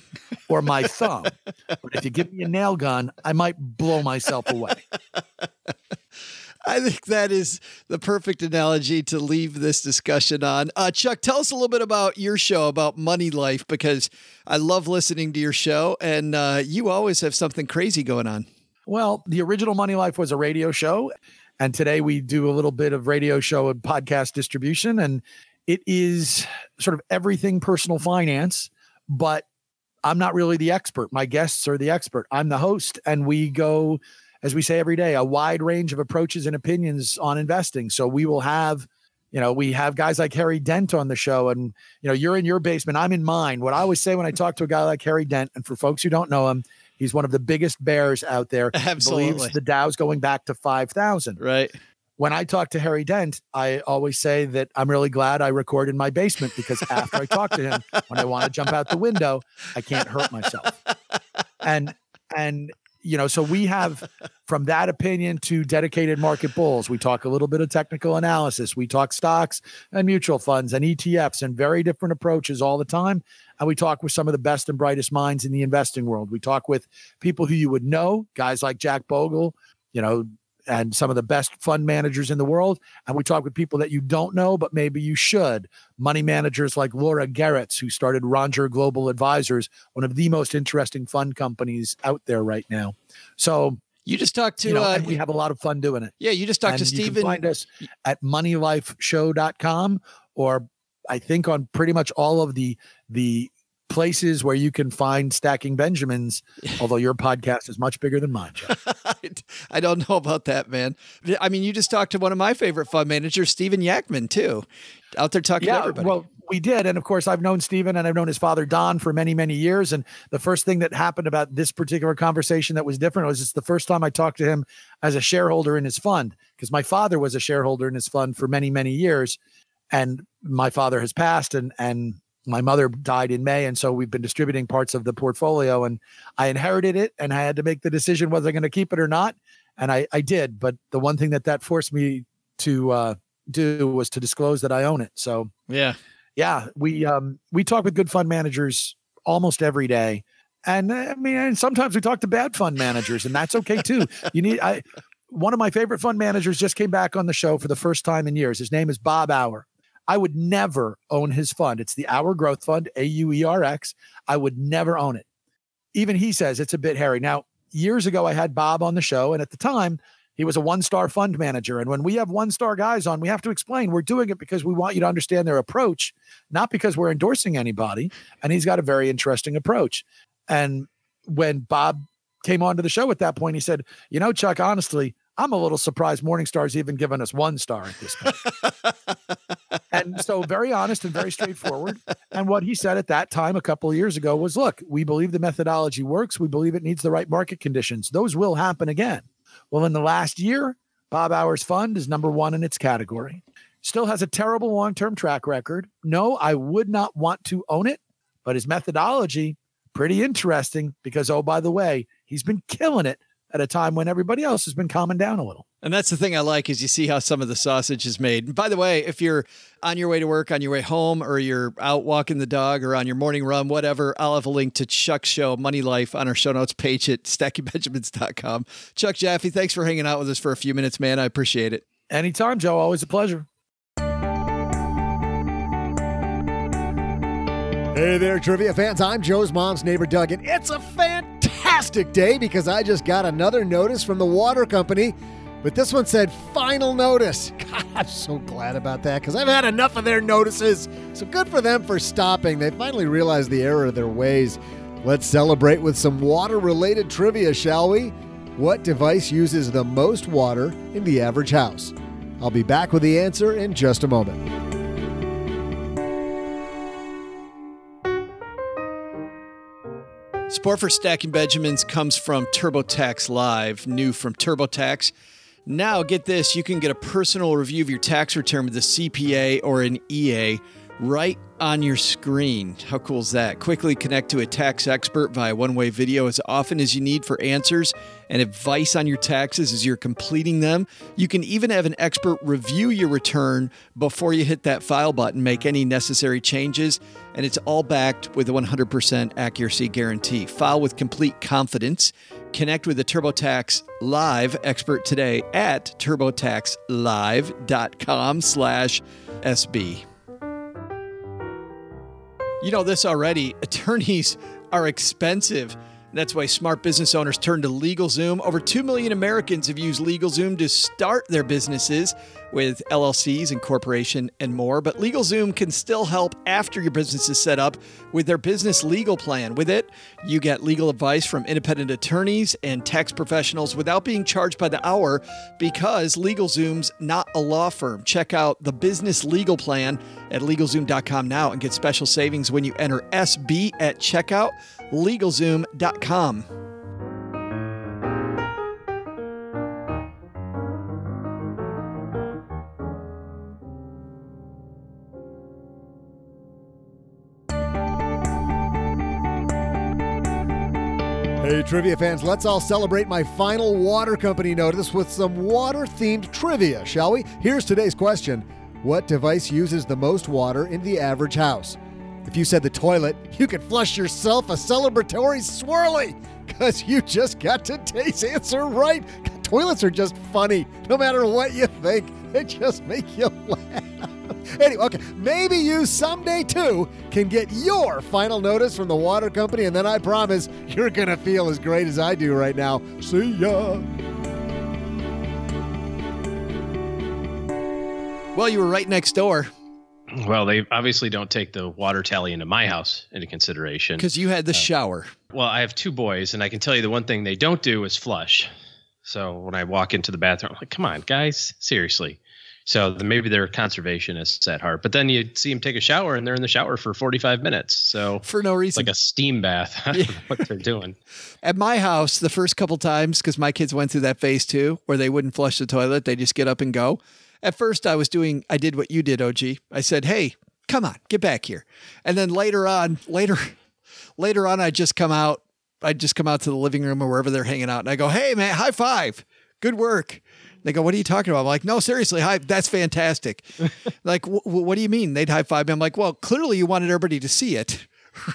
or my thumb. But if you give me a nail gun, I might blow myself away. I think that is the perfect analogy to leave this discussion on. Uh, Chuck, tell us a little bit about your show, about Money Life, because I love listening to your show, and uh, you always have something crazy going on. Well, the original Money Life was a radio show, and today we do a little bit of radio show and podcast distribution, and it is sort of everything personal finance, but I'm not really the expert. My guests are the expert. I'm the host, and we go, as we say every day, a wide range of approaches and opinions on investing. So we will have, you know, we have guys like Harry Dent on the show, and, you know, you're in your basement, I'm in mine. What I always say when I talk to a guy like Harry Dent, and for folks who don't know him, he's one of the biggest bears out there. Absolutely. He believes the Dow's going back to five thousand. Right. when I talk to Harry Dent, I always say that I'm really glad I record in my basement, because after I talk to him, when I want to jump out the window, I can't hurt myself. And, and, you know, so we have, from that opinion to dedicated market bulls, we talk a little bit of technical analysis. We talk stocks and mutual funds and E T Fs and very different approaches all the time. And we talk with some of the best and brightest minds in the investing world. We talk with people who you would know, guys like Jack Bogle, you know, and some of the best fund managers in the world. And we talk with people that you don't know, but maybe you should. Money managers like Laura Gerritz, who started Ronger Global Advisors, one of the most interesting fund companies out there right now. So you just talked to, you know, uh, and we have a lot of fun doing it. Yeah, you just talked and to you Stephen. can find us at money life show dot com, or I think on pretty much all of the, the, places where you can find Stacking Benjamins, although your podcast is much bigger than mine, Jeff. I don't know about that, man. I mean, you just talked to one of my favorite fund managers, Stephen Yakman, too, out there talking yeah, to everybody. Well, we did. And of course, I've known Stephen and I've known his father, Don, for many, many years. And the first thing that happened about this particular conversation that was different was it's the first time I talked to him as a shareholder in his fund, because my father was a shareholder in his fund for many, many years. And my father has passed, and, and, my mother died in May, and so we've been distributing parts of the portfolio, and I inherited it, and I had to make the decision whether I'm going to keep it or not, and I, I did. But the one thing that that forced me to uh, do was to disclose that I own it. So yeah, yeah, we um, we talk with good fund managers almost every day, and I mean, and sometimes we talk to bad fund managers, and that's okay too. You need I. One of my favorite fund managers just came back on the show for the first time in years. His name is Bob Auer. I would never own his fund. It's the Auer Growth Fund, A U E R X. I would never own it. Even he says it's a bit hairy. Now, years ago, I had Bob on the show, and at the time, he was a one-star fund manager. And when we have one-star guys on, we have to explain we're doing it because we want you to understand their approach, not because we're endorsing anybody. And he's got a very interesting approach. And when Bob came onto the show at that point, he said, you know, Chuck, honestly, I'm a little surprised Morningstar's even given us one star at this point. And so very honest and very straightforward. And what he said at that time, a couple of years ago, was, look, we believe the methodology works. We believe it needs the right market conditions. Those will happen again. Well, in the last year, Bob Auer's fund is number one in its category. Still has a terrible long-term track record. No, I would not want to own it, but his methodology, pretty interesting because, oh, by the way, he's been killing it at a time when everybody else has been calming down a little. And that's the thing I like is you see how some of the sausage is made. And by the way, if you're on your way to work, on your way home, or you're out walking the dog or on your morning run, whatever, I'll have a link to Chuck's show, Money Life, on our show notes page at stacking benjamins dot com. Chuck Jaffe, thanks for hanging out with us for a few minutes, man. I appreciate it. Anytime, Joe. Always a pleasure. Hey there, trivia fans. I'm Joe's mom's neighbor, Doug, and it's a fantastic day because I just got another notice from the water company, but this one said final notice. God, I'm so glad about that because I've had enough of their notices. So good for them for stopping. They finally realized the error of their ways. Let's celebrate with some water-related trivia, shall we? What device uses the most water in the average house? I'll be back with the answer in just a moment. Support for Stacking Benjamins comes from TurboTax Live, new from TurboTax. Now, get this, you can get a personal review of your tax return with a C P A or an E A right on your screen. How cool is that? Quickly connect to a tax expert via one-way video as often as you need for answers and advice on your taxes as you're completing them. You can even have an expert review your return before you hit that file button, make any necessary changes, and it's all backed with a one hundred percent accuracy guarantee. File with complete confidence. Connect with the TurboTax Live expert today at turbotaxlive.com slash SB. You know this already. Attorneys are expensive. That's why smart business owners turn to LegalZoom. Over two million Americans have used LegalZoom to start their businesses with L L Cs, incorporation, and more. But LegalZoom can still help after your business is set up with their business legal plan. With it, you get legal advice from independent attorneys and tax professionals without being charged by the hour because LegalZoom's not a law firm. Check out the business legal plan at LegalZoom dot com now and get special savings when you enter S B at checkout. LegalZoom dot com. Hey, trivia fans, let's all celebrate my final water company notice with some water-themed trivia, shall we? Here's today's question. What device uses the most water in the average house? If you said the toilet, you could flush yourself a celebratory swirly, because you just got today's answer right. Toilets are just funny, no matter what you think. They just make you laugh. Anyway, okay, maybe you someday, too, can get your final notice from the water company, and then I promise you're going to feel as great as I do right now. See ya. Well, you were right next door Well, they obviously don't take the water tally into my house into consideration. because you had the shower. Well, I have two boys, and I can tell you the one thing they don't do is flush. So when I walk into the bathroom, I'm like, come on, guys, seriously. So the, maybe they're conservationists at heart. But then you see them take a shower, and they're in the shower for forty-five minutes. So For no it's reason. like a steam bath. I don't know what they're doing. At my house, the first couple times, because my kids went through that phase too, where they wouldn't flush the toilet, they just get up and go. At first, I was doing, I did what you did, O G. I said, hey, come on, get back here. And then later on, later, later on, I just come out, I just come out to the living room or wherever they're hanging out. And I go, hey, man, high five. Good work. They go, what are you talking about? I'm like, no, seriously, hi, that's fantastic. Like, w- w- what do you mean? They'd high five me. I'm like, well, clearly you wanted everybody to see it.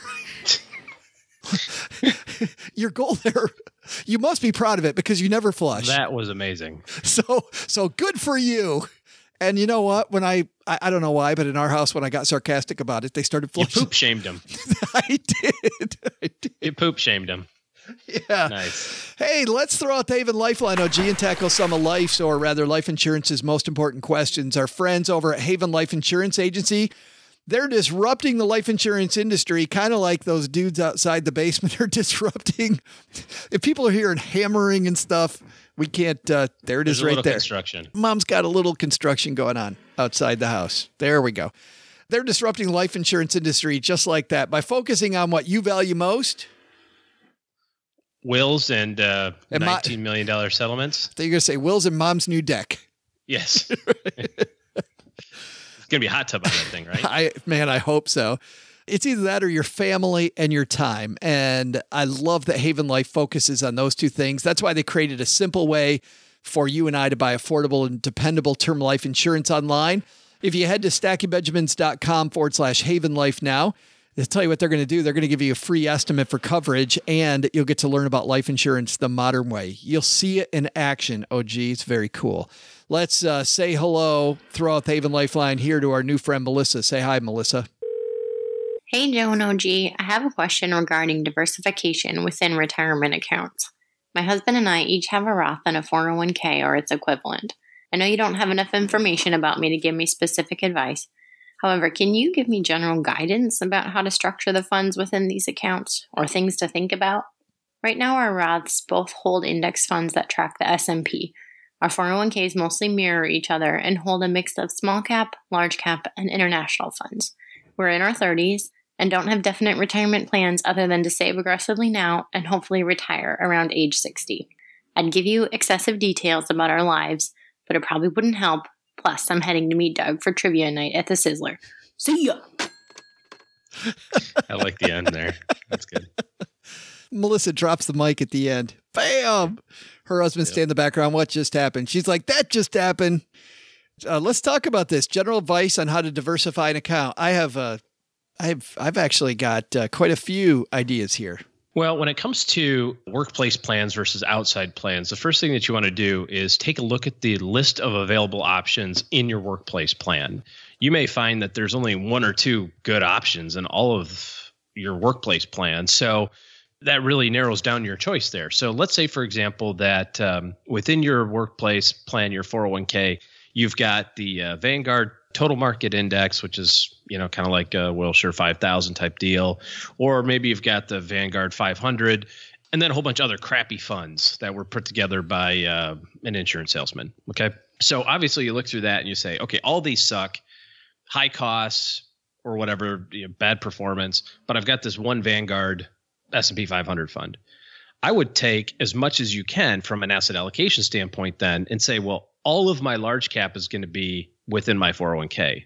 Your goal there, you must be proud of it because you never flush. That was amazing. So, so good for you. And you know what? When I, I, I don't know why, but in our house, when I got sarcastic about it, they started You flushing. poop shamed them. I did. I did. You poop shamed them. Yeah. Nice. Hey, let's throw out the Haven Lifeline, O G, and tackle some of life's, or rather life insurance's most important questions. Our friends over at Haven Life Insurance Agency, they're disrupting the life insurance industry, kind of like those dudes outside the basement are disrupting. If people are hearing hammering and stuff, we can't, uh, there it There's is a right little there. construction. Mom's got a little construction going on outside the house. There we go. They're disrupting the life insurance industry just like that by focusing on what you value most. Wills and uh, And my- nineteen million dollars settlements. They're going to say Will's and Mom's new deck. Yes. It's going to be a hot tub on that thing, right? I man, I hope so. It's either that or your family and your time. And I love that Haven Life focuses on those two things. That's why they created a simple way for you and I to buy affordable and dependable term life insurance online. If you head to stackingbenjamins.com forward slash Haven Life now, they'll tell you what they're going to do. They're going to give you a free estimate for coverage, and you'll get to learn about life insurance the modern way. You'll see it in action. Oh, gee, it's very cool. Let's uh, say hello, throw out the Haven Lifeline here to our new friend, Melissa. Say hi, Melissa. Hey, Joe and O G. I have a question regarding diversification within retirement accounts. My husband and I each have a Roth and a four oh one k or its equivalent. I know you don't have enough information about me to give me specific advice. However, can you give me general guidance about how to structure the funds within these accounts or things to think about? Right now, our Roths both hold index funds that track the S and P. Our four oh one k's mostly mirror each other and hold a mix of small cap, large cap, and international funds. We're in our thirties and don't have definite retirement plans other than to save aggressively now and hopefully retire around age sixty. I'd give you excessive details about our lives, but it probably wouldn't help. Plus, I'm heading to meet Doug for trivia night at the Sizzler. See ya! I like the end there. That's good. Melissa drops the mic at the end. Bam! Her husband Yep. stay in the background. What just happened? She's like, that just happened. Uh, let's talk about this. General advice on how to diversify an account. I have, uh, I've, I've actually got uh, quite a few ideas here. Well, when it comes to workplace plans versus outside plans, the first thing that you want to do is take a look at the list of available options in your workplace plan. You may find that there's only one or two good options in all of your workplace plans. So that really narrows down your choice there. So let's say, for example, that um, within your workplace plan, your four oh one k, you've got the uh, Vanguard Total Market Index, which is, you know, kind of like a Wilshire five thousand type deal. Or maybe you've got the Vanguard five hundred and then a whole bunch of other crappy funds that were put together by uh, an insurance salesman. Okay. So obviously you look through that and you say, okay, all these suck, high costs or whatever, you know, bad performance, but I've got this one Vanguard S and P five hundred fund. I would take as much as you can from an asset allocation standpoint then and say, well, all of my large cap is going to be within my four oh one k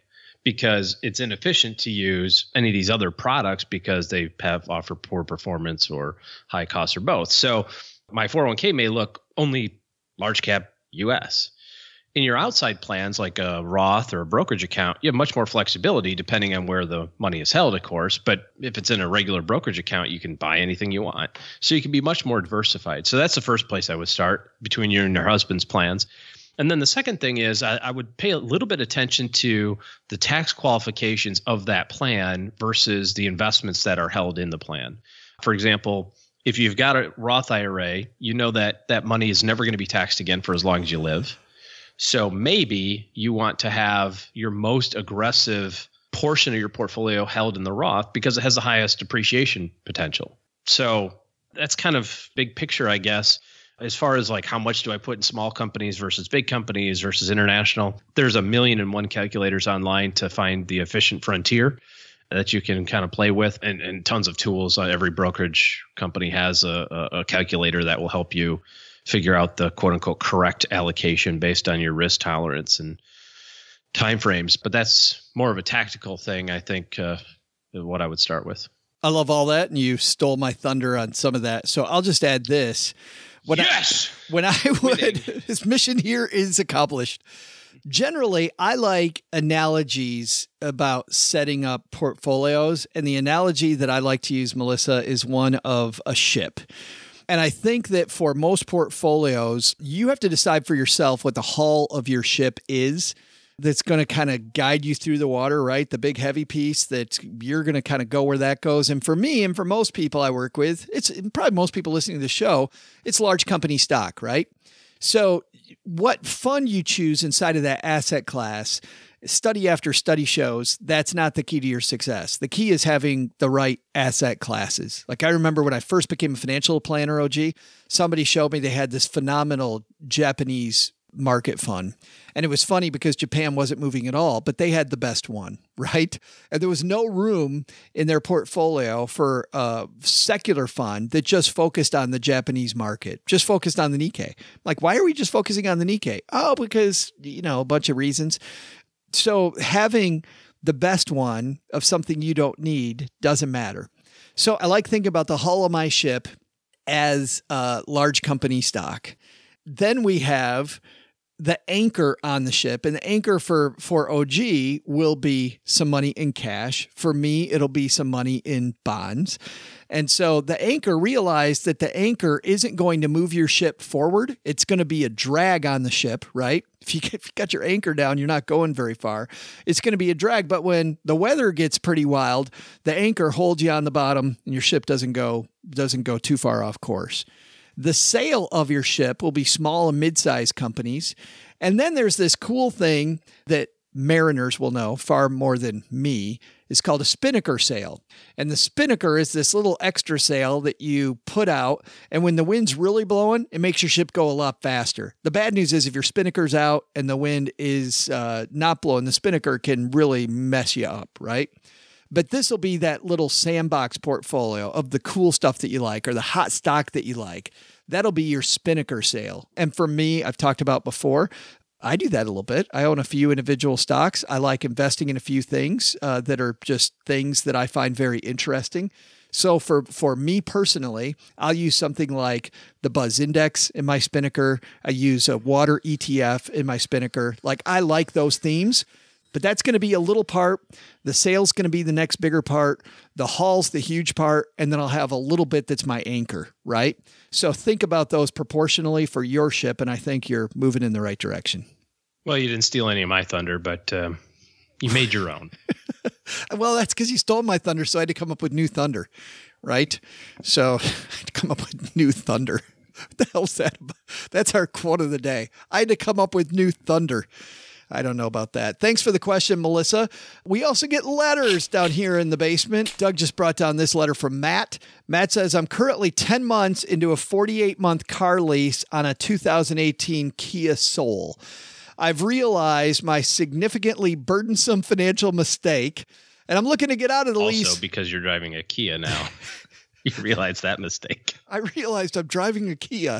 because it's inefficient to use any of these other products because they have offer poor performance or high costs or both. So my four oh one k may look only large cap U S. In your outside plans, like a Roth or a brokerage account, you have much more flexibility depending on where the money is held, of course. But if it's in a regular brokerage account, you can buy anything you want. So you can be much more diversified. So that's the first place I would start between you and your husband's plans. And then the second thing is I, I would pay a little bit of attention to the tax qualifications of that plan versus the investments that are held in the plan. For example, if you've got a Roth I R A, you know that that money is never going to be taxed again for as long as you live. So maybe you want to have your most aggressive portion of your portfolio held in the Roth because it has the highest appreciation potential. So that's kind of big picture, I guess. As far as like how much do I put in small companies versus big companies versus international, there's a million and one calculators online to find the efficient frontier that you can kind of play with, and, and tons of tools. Uh, every brokerage company has a, a, a calculator that will help you figure out the quote unquote correct allocation based on your risk tolerance and timeframes. But that's more of a tactical thing, I think, uh, what I would start with. I love all that. And you stole my thunder on some of that. So I'll just add this. When yes! I, when I would, his mission here is accomplished. Generally, I like analogies about setting up portfolios. And the analogy that I like to use, Melissa, is one of a ship. And I think that for most portfolios, you have to decide for yourself what the hull of your ship is that's going to kind of guide you through the water, right? The big heavy piece that you're going to kind of go where that goes. And for me, and for most people I work with, it's probably most people listening to the show, it's large company stock, right? So what fund you choose inside of that asset class, study after study shows, that's not the key to your success. The key is having the right asset classes. Like I remember when I first became a financial planner, O G, somebody showed me they had this phenomenal Japanese market fund. And it was funny because Japan wasn't moving at all, but they had the best one, right? And there was no room in their portfolio for a secular fund that just focused on the Japanese market, just focused on the Nikkei. Like, why are we just focusing on the Nikkei? Oh, because, you know, a bunch of reasons. So having the best one of something you don't need doesn't matter. So I like thinking about the hull of my ship as a large company stock. Then we have the anchor on the ship, and the anchor for, for O G will be some money in cash. For me, it'll be some money in bonds. And so the anchor realized that the anchor isn't going to move your ship forward. It's going to be a drag on the ship, right? If you, get, if you got your anchor down, you're not going very far. It's going to be a drag. But when the weather gets pretty wild, the anchor holds you on the bottom and your ship doesn't go, doesn't go too far off course. The sail of your ship will be small and mid-sized companies. And then there's this cool thing that mariners will know far more than me. It's called a spinnaker sail. And the spinnaker is this little extra sail that you put out. And when the wind's really blowing, it makes your ship go a lot faster. The bad news is if your spinnaker's out and the wind is uh, not blowing, the spinnaker can really mess you up, right? But this will be that little sandbox portfolio of the cool stuff that you like or the hot stock that you like. That'll be your spinnaker sale. And for me, I've talked about before, I do that a little bit. I own a few individual stocks. I like investing in a few things uh, that are just things that I find very interesting. So for, for me personally, I'll use something like the Buzz Index in my spinnaker. I use a water E T F in my spinnaker. Like I like those themes. But that's going to be a little part. The sale's going to be the next bigger part. The hull's the huge part. And then I'll have a little bit that's my anchor, right? So think about those proportionally for your ship. And I think you're moving in the right direction. Well, you didn't steal any of my thunder, but um, you made your own. Well, that's because you stole my thunder. So I had to come up with new thunder, right? So I had to come up with new thunder. What the hell's that about? That's our quote of the day. I had to come up with new thunder. I don't know about that. Thanks for the question, Melissa. We also get letters down here in the basement. Doug just brought down this letter from Matt. Matt says, I'm currently ten months into a forty-eight month car lease on a two thousand eighteen Kia Soul. I've realized my significantly burdensome financial mistake, and I'm looking to get out of the also lease. Also because you're driving a Kia now. You realize that mistake. I realized I'm driving a Kia.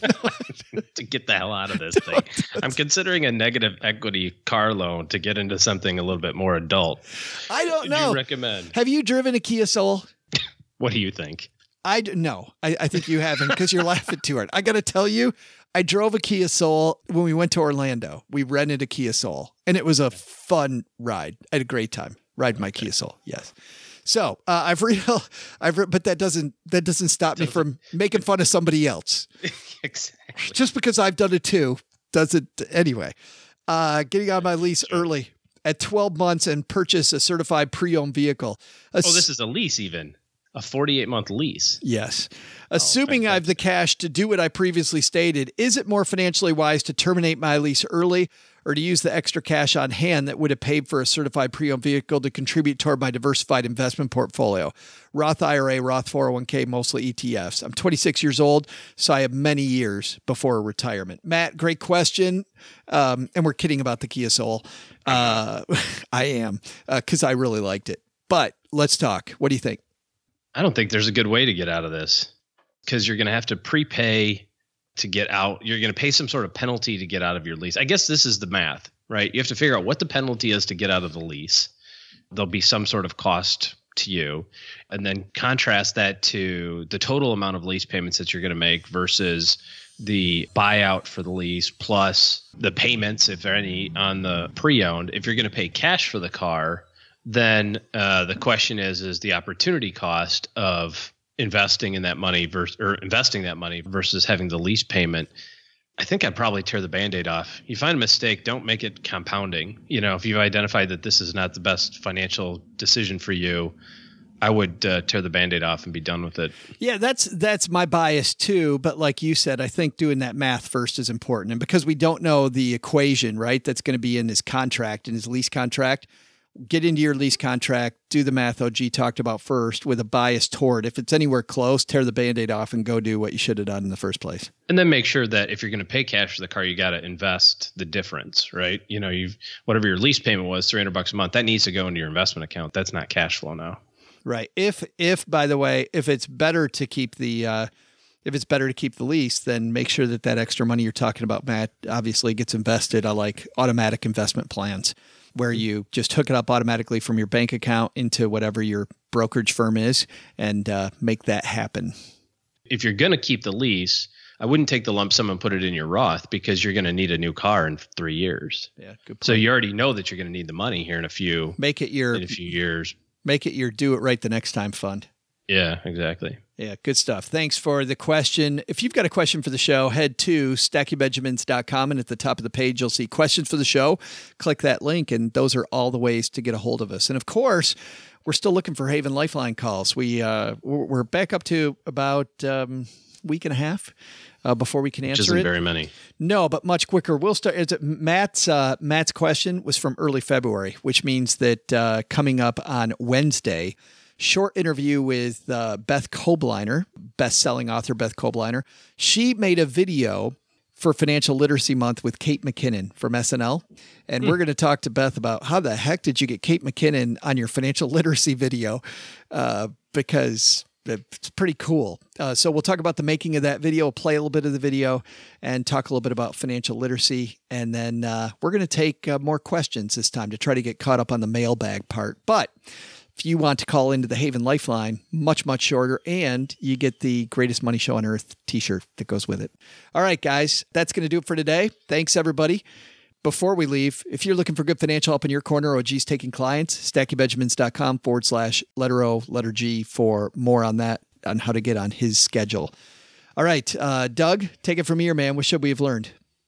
To get the hell out of this thing. I'm considering a negative equity car loan to get into something a little bit more adult. I don't Would know. you recommend? Have you driven a Kia Soul? What do you think? I d- no, I, I think you haven't because you're laughing too hard. I got to tell you, I drove a Kia Soul when we went to Orlando. We rented a Kia Soul, and it was a fun ride. I had a great time riding my Kia Soul. Yes. So uh, I've real, I've re- but that doesn't that doesn't stop me from making fun of somebody else. Exactly. Just because I've done it too doesn't anyway. Uh, getting on my lease Sure. early at twelve months and purchase a certified pre-owned vehicle. A Oh, this is a lease, even a forty-eight month lease. Yes. Assuming I have the fantastic. cash to do what I previously stated, is it more financially wise to terminate my lease early or to use the extra cash on hand that would have paid for a certified pre-owned vehicle to contribute toward my diversified investment portfolio? Roth I R A, Roth four oh one k, mostly E T Fs. I'm twenty-six years old, so I have many years before retirement. Matt, great question. Um, and we're kidding about the Kia Soul. Uh, I am, because uh, I really liked it. But let's talk. What do you think? I don't think there's a good way to get out of this because you're going to have to prepay to get out. You're going to pay some sort of penalty to get out of your lease. I guess this is the math, right? You have to figure out what the penalty is to get out of the lease. There'll be some sort of cost to you, and then contrast that to the total amount of lease payments that you're going to make versus the buyout for the lease plus the payments, if any, on the pre-owned. If you're going to pay cash for the car, then uh, the question is, is the opportunity cost of investing in that money versus or investing that money versus having the lease payment. I think I'd probably tear the Band-Aid off. You find a mistake, don't make it compounding. You know, if you've identified that this is not the best financial decision for you, I would uh, tear the Band-Aid off and be done with it. Yeah, that's that's my bias too. But like you said, I think doing that math first is important. And because we don't know the equation, right, that's going to be in his contract, in his lease contract, get into your lease contract, do the math O G talked about first with a bias toward. If it's anywhere close, tear the Band-Aid off and go do what you should have done in the first place. And then make sure that if you're going to pay cash for the car, you got to invest the difference, right? You know, you've whatever your lease payment was, three hundred bucks a month, that needs to go into your investment account. That's not cash flow now. Right. If, if by the way, if it's better to keep the, uh, if it's better to keep the lease, then make sure that that extra money you're talking about, Matt, obviously gets invested. I like automatic investment plans where you just hook it up automatically from your bank account into whatever your brokerage firm is and uh, make that happen. If you're going to keep the lease, I wouldn't take the lump sum and put it in your Roth because you're going to need a new car in three years. Yeah, good point. So you already know that you're going to need the money here in a few Make it your in a few years. make it your do it right the next time fund. Yeah, exactly. Yeah, good stuff. Thanks for the question. If you've got a question for the show, head to stacky benjamins dot com, and at the top of the page, you'll see questions for the show. Click that link, and those are all the ways to get a hold of us. And of course, we're still looking for Haven Lifeline calls. We, uh, we're back up to about um, a week and a half uh, before we can answer Which isn't it. very many. No, but much quicker. We'll start. Is it Matt's uh, Matt's question was from early February, which means that uh, coming up on Wednesday, short interview with uh, Beth Kobliner, best-selling author Beth Kobliner. She made a video for Financial Literacy Month with Kate McKinnon from S N L. And mm. we're going to talk to Beth about how the heck did you get Kate McKinnon on your financial literacy video? Uh, because it's pretty cool. Uh, so we'll talk about the making of that video, play a little bit of the video, and talk a little bit about financial literacy. And then uh, we're going to take uh, more questions this time to try to get caught up on the mailbag part. But if you want to call into the Haven Lifeline, much, much shorter, and you get the Greatest Money Show on Earth t-shirt that goes with it. All right, guys, that's going to do it for today. Thanks, everybody. Before we leave, if you're looking for good financial help in your corner, O G's taking clients, stacky benjamins dot com forward slash letter O, letter G for more on that, on how to get on his schedule. All right, uh, Doug, take it from here, man. What should we have learned?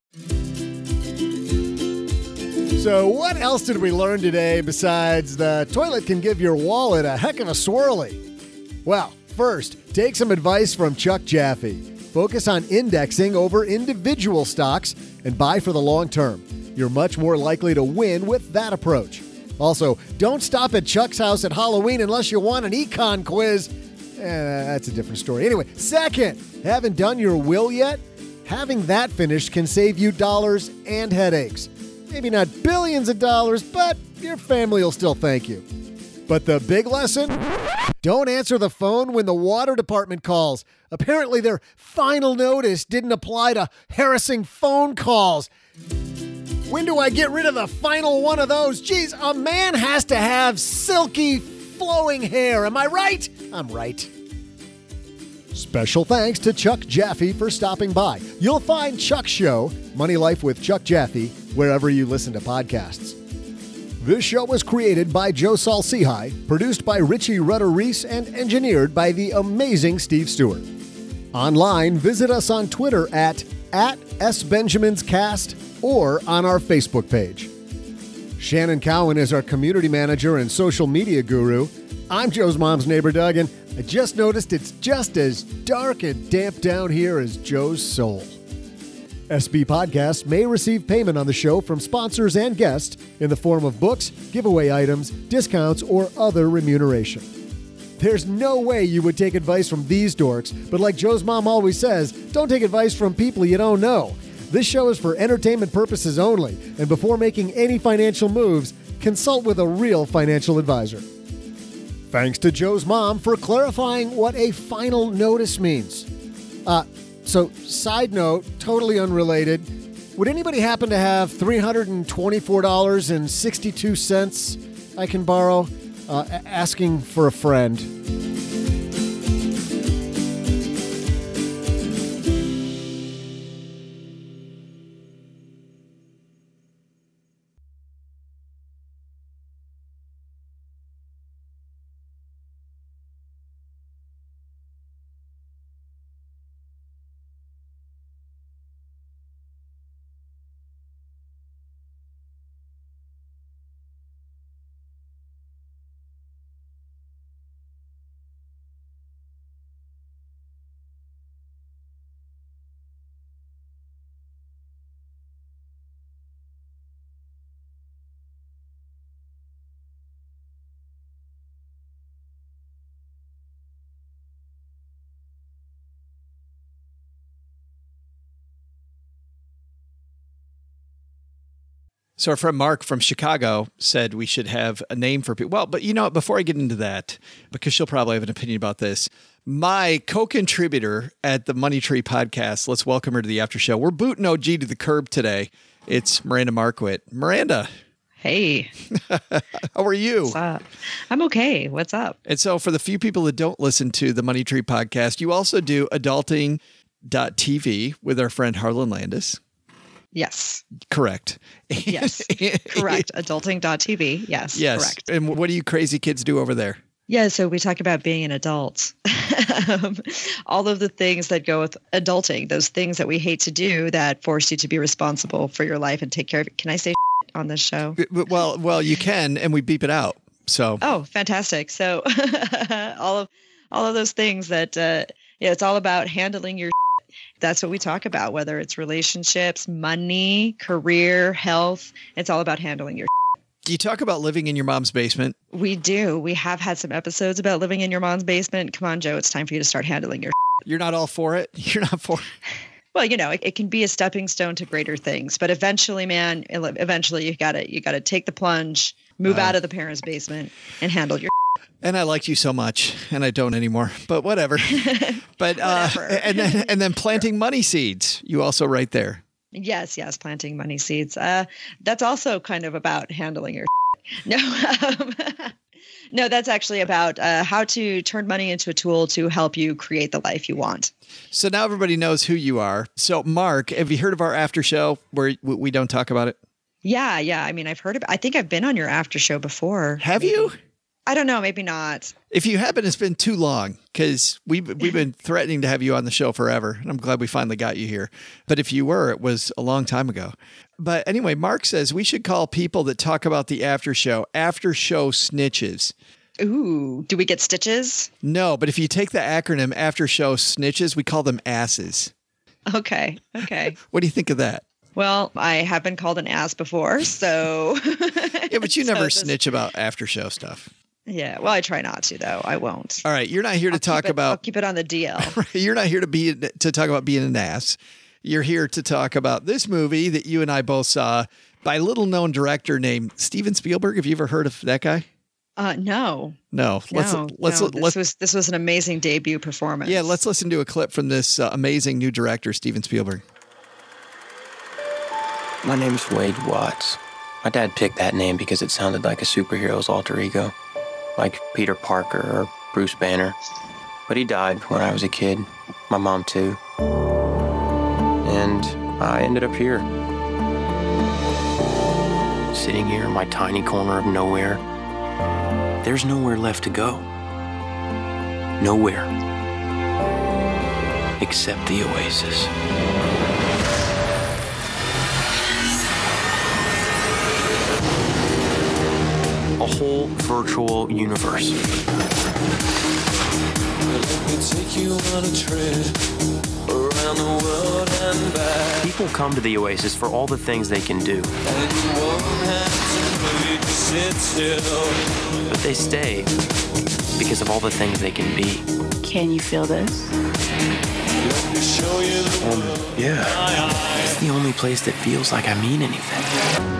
So what else did we learn today besides the toilet can give your wallet a heck of a swirly? Well, first, take some advice from Chuck Jaffe. Focus on indexing over individual stocks and buy for the long term. You're much more likely to win with that approach. Also, don't stop at Chuck's house at Halloween unless you want an econ quiz. Eh, that's a different story. Anyway, second, haven't done your will yet? Having that finished can save you dollars and headaches. Maybe not billions of dollars, but your family will still thank you. But the big lesson? Don't answer the phone when the water department calls. Apparently their final notice didn't apply to harassing phone calls. When do I get rid of the final one of those? Geez, a man has to have silky, flowing hair. Am I right? I'm right. Special thanks to Chuck Jaffe for stopping by. You'll find Chuck's show, Money Life with Chuck Jaffe, wherever you listen to podcasts. This show was created by Joe Saul-Sehy, produced by Richie Rutter-Reese, and engineered by the amazing Steve Stewart. Online, visit us on Twitter at, at SBenjaminsCast or on our Facebook page. Shannon Cowan is our community manager and social media guru. I'm Joe's mom's neighbor, Doug, and I just noticed it's just as dark and damp down here as Joe's soul. S B Podcasts may receive payment on the show from sponsors and guests in the form of books, giveaway items, discounts, or other remuneration. There's no way you would take advice from these dorks, but like Joe's mom always says, don't take advice from people you don't know. This show is for entertainment purposes only, and before making any financial moves, consult with a real financial advisor. Thanks to Joe's mom for clarifying what a final notice means. Uh, so, side note, totally unrelated, would anybody happen to have three hundred twenty-four dollars and sixty-two cents I can borrow? Uh, asking for a friend. So our friend Mark from Chicago said we should have a name for people. Well, but you know what? Before I get into that, because she'll probably have an opinion about this, my co-contributor at the Money Tree podcast, let's welcome her to the after show. We're booting O G to the curb today. It's Miranda Marquit. Miranda. Hey. How are you? What's up? I'm okay. What's up? And so for the few people that don't listen to the Money Tree podcast, you also do adulting dot t v with our friend Harlan Landis. Yes. Correct. Yes. Correct. adulting dot t v. Yes. Yes. Correct. And what do you crazy kids do over there? Yeah. So we talk about being an adult. um, all of the things that go with adulting, those things that we hate to do that force you to be responsible for your life and take care of it. Can I say on this show? Well, well, you can, and we beep it out. So. Oh, fantastic. So all of all of those things that, uh, yeah, it's all about handling your. That's what we talk about, whether it's relationships, money, career, health. It's all about handling your. Do you talk about living in your mom's basement? We do. We have had some episodes about living in your mom's basement. Come on, Joe. It's time for you to start handling your. You're not all for it? You're not for it? Well, you know, it, it can be a stepping stone to greater things. But eventually, man, eventually you got to you got to take the plunge, move uh, out of the parents' basement and handle your. And I liked you so much, and I don't anymore. But whatever. But uh, whatever. and then and then planting money seeds. You also write there. Yes, yes, planting money seeds. Uh, that's also kind of about handling your. No, um, no, that's actually about uh, how to turn money into a tool to help you create the life you want. So now everybody knows who you are. So, Mark, have you heard of our after show where we don't talk about it? Yeah, yeah. I mean, I've heard of. I think I've been on your after show before. Have maybe. you? I don't know. Maybe not. If you haven't, it's been too long because we've, we've been threatening to have you on the show forever. And I'm glad we finally got you here. But if you were, it was a long time ago. But anyway, Mark says we should call people that talk about the after show, after show snitches. Ooh, do we get stitches? No, but if you take the acronym after show snitches, we call them asses. Okay. Okay. What do you think of that? Well, I have been called an ass before, so. Yeah, but you so never this... snitch about after show stuff. Yeah, well, I try not to, though. I won't. All right, you're not here to I'll talk it, about. I'll keep it on the D L. You're not here to be to talk about being an ass. You're here to talk about this movie that you and I both saw by a little known director named Steven Spielberg. Have you ever heard of that guy? Uh, no. No. Let's no, let's no. let's This was this was an amazing debut performance. Yeah, let's listen to a clip from this uh, amazing new director, Steven Spielberg. My name's Wade Watts. My dad picked that name because it sounded like a superhero's alter ego, like Peter Parker or Bruce Banner. But he died when I was a kid. My mom too. And I ended up here. Sitting here in my tiny corner of nowhere. There's nowhere left to go. Nowhere. Except the Oasis. A whole virtual universe. Let me take you on a trip around the world and back. People come to the Oasis for all the things they can do. And you won't have to wait to sit still. But they stay because of all the things they can be. Can you feel this? Let me show you the Um, world. yeah. It's the only place that feels like I mean anything.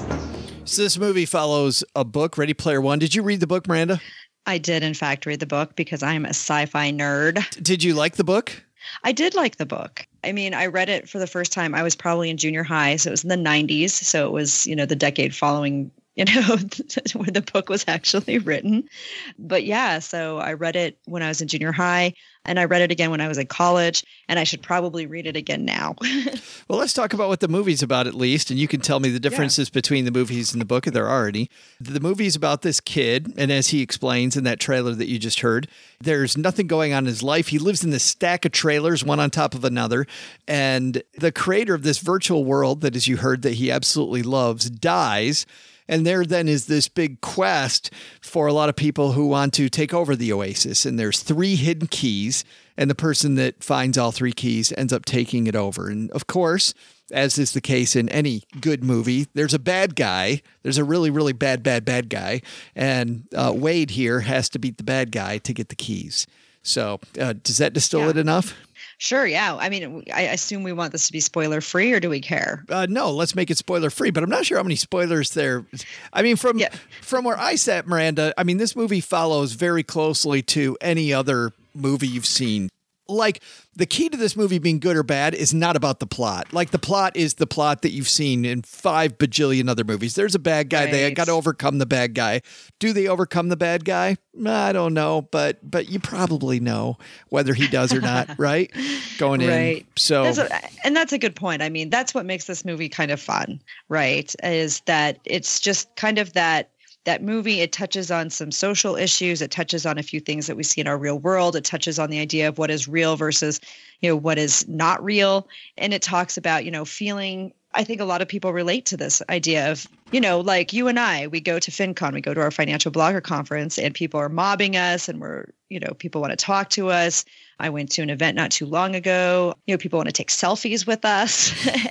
So this movie follows a book, Ready Player One. Did you read the book, Miranda? I did, in fact, read the book because I'm a sci-fi nerd. Did you like the book? I did like the book. I mean, I read it for the first time. I was probably in junior high, so it was in the nineties. So it was, you know, the decade following, you know, when the book was actually written. But yeah, so I read it when I was in junior high, and I read it again when I was in college, and I should probably read it again now. Well, let's talk about what the movie's about at least, and you can tell me the differences yeah. between the movies and the book if there are any. The movie's about this kid, and as he explains in that trailer that you just heard, there's nothing going on in his life. He lives in this stack of trailers, one on top of another, and the creator of this virtual world that, as you heard, that he absolutely loves, dies. And there then is this big quest for a lot of people who want to take over the Oasis. And there's three hidden keys, and the person that finds all three keys ends up taking it over. And of course, as is the case in any good movie, there's a bad guy. There's a really, really bad, bad, bad guy. And uh, Wade here has to beat the bad guy to get the keys. So uh, does that distill yeah. it enough? Sure, yeah. I mean, I assume we want this to be spoiler free, or do we care? Uh, no, let's make it spoiler free. But I'm not sure how many spoilers there. I mean, from yeah. from where I sat, Miranda, I mean, this movie follows very closely to any other movie you've seen. Like, the key to this movie being good or bad is not about the plot. Like, the plot is the plot that you've seen in five bajillion other movies. There's a bad guy. Right. They got to overcome the bad guy. Do they overcome the bad guy? I don't know, but but you probably know whether he does or not, right? Going in. Right. So, that's a, and that's a good point. I mean, that's what makes this movie kind of fun, right? Is that it's just kind of that That movie, it touches on some social issues. It touches on a few things that we see in our real world. It touches on the idea of what is real versus, you know, what is not real. And it talks about, you know, feeling, I think a lot of people relate to this idea of, you know, like you and I, we go to FinCon, we go to our financial blogger conference, and people are mobbing us, and we're, you know, people want to talk to us. I went to an event not too long ago. You know, people want to take selfies with us.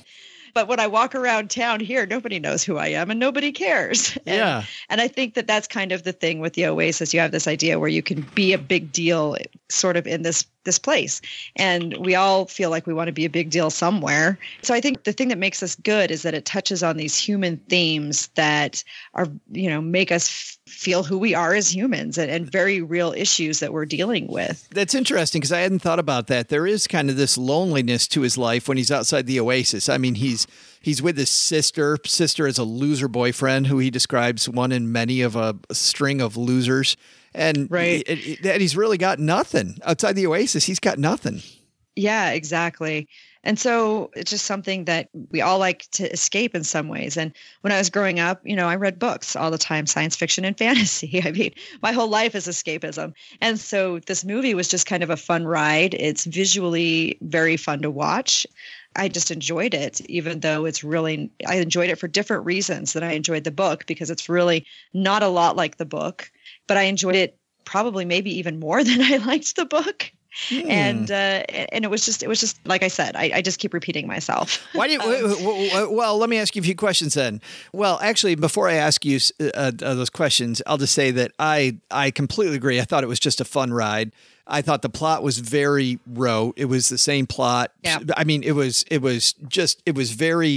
But when I walk around town here, nobody knows who I am and nobody cares. And, yeah. And I think that that's kind of the thing with the Oasis. You have this idea where you can be a big deal sort of in this this place. And we all feel like we want to be a big deal somewhere. So I think the thing that makes us good is that it touches on these human themes that are, you know, make us f- feel who we are as humans and, and very real issues that we're dealing with. That's interesting because I hadn't thought about that. There is kind of this loneliness to his life when he's outside the Oasis. I mean, he's He's with his sister. Sister is a loser boyfriend who he describes one in many of a string of losers. And, right. he, and he's really got nothing. Outside the Oasis, he's got nothing. Yeah, exactly. And so it's just something that we all like to escape in some ways. And when I was growing up, you know, I read books all the time, science fiction and fantasy. I mean, my whole life is escapism. And so this movie was just kind of a fun ride. It's visually very fun to watch. I just enjoyed it, even though it's really, I enjoyed it for different reasons than I enjoyed the book, because it's really not a lot like the book, but I enjoyed it probably maybe even more than I liked the book. Hmm. And uh, and it was just, it was just, like I said, I, I just keep repeating myself. Why do you, um, well, let me ask you a few questions then. Well, actually, before I ask you uh, uh, those questions, I'll just say that I, I completely agree. I thought it was just a fun ride. I thought the plot was very rote. It was the same plot. Yeah. I mean, it was, it was just, it was very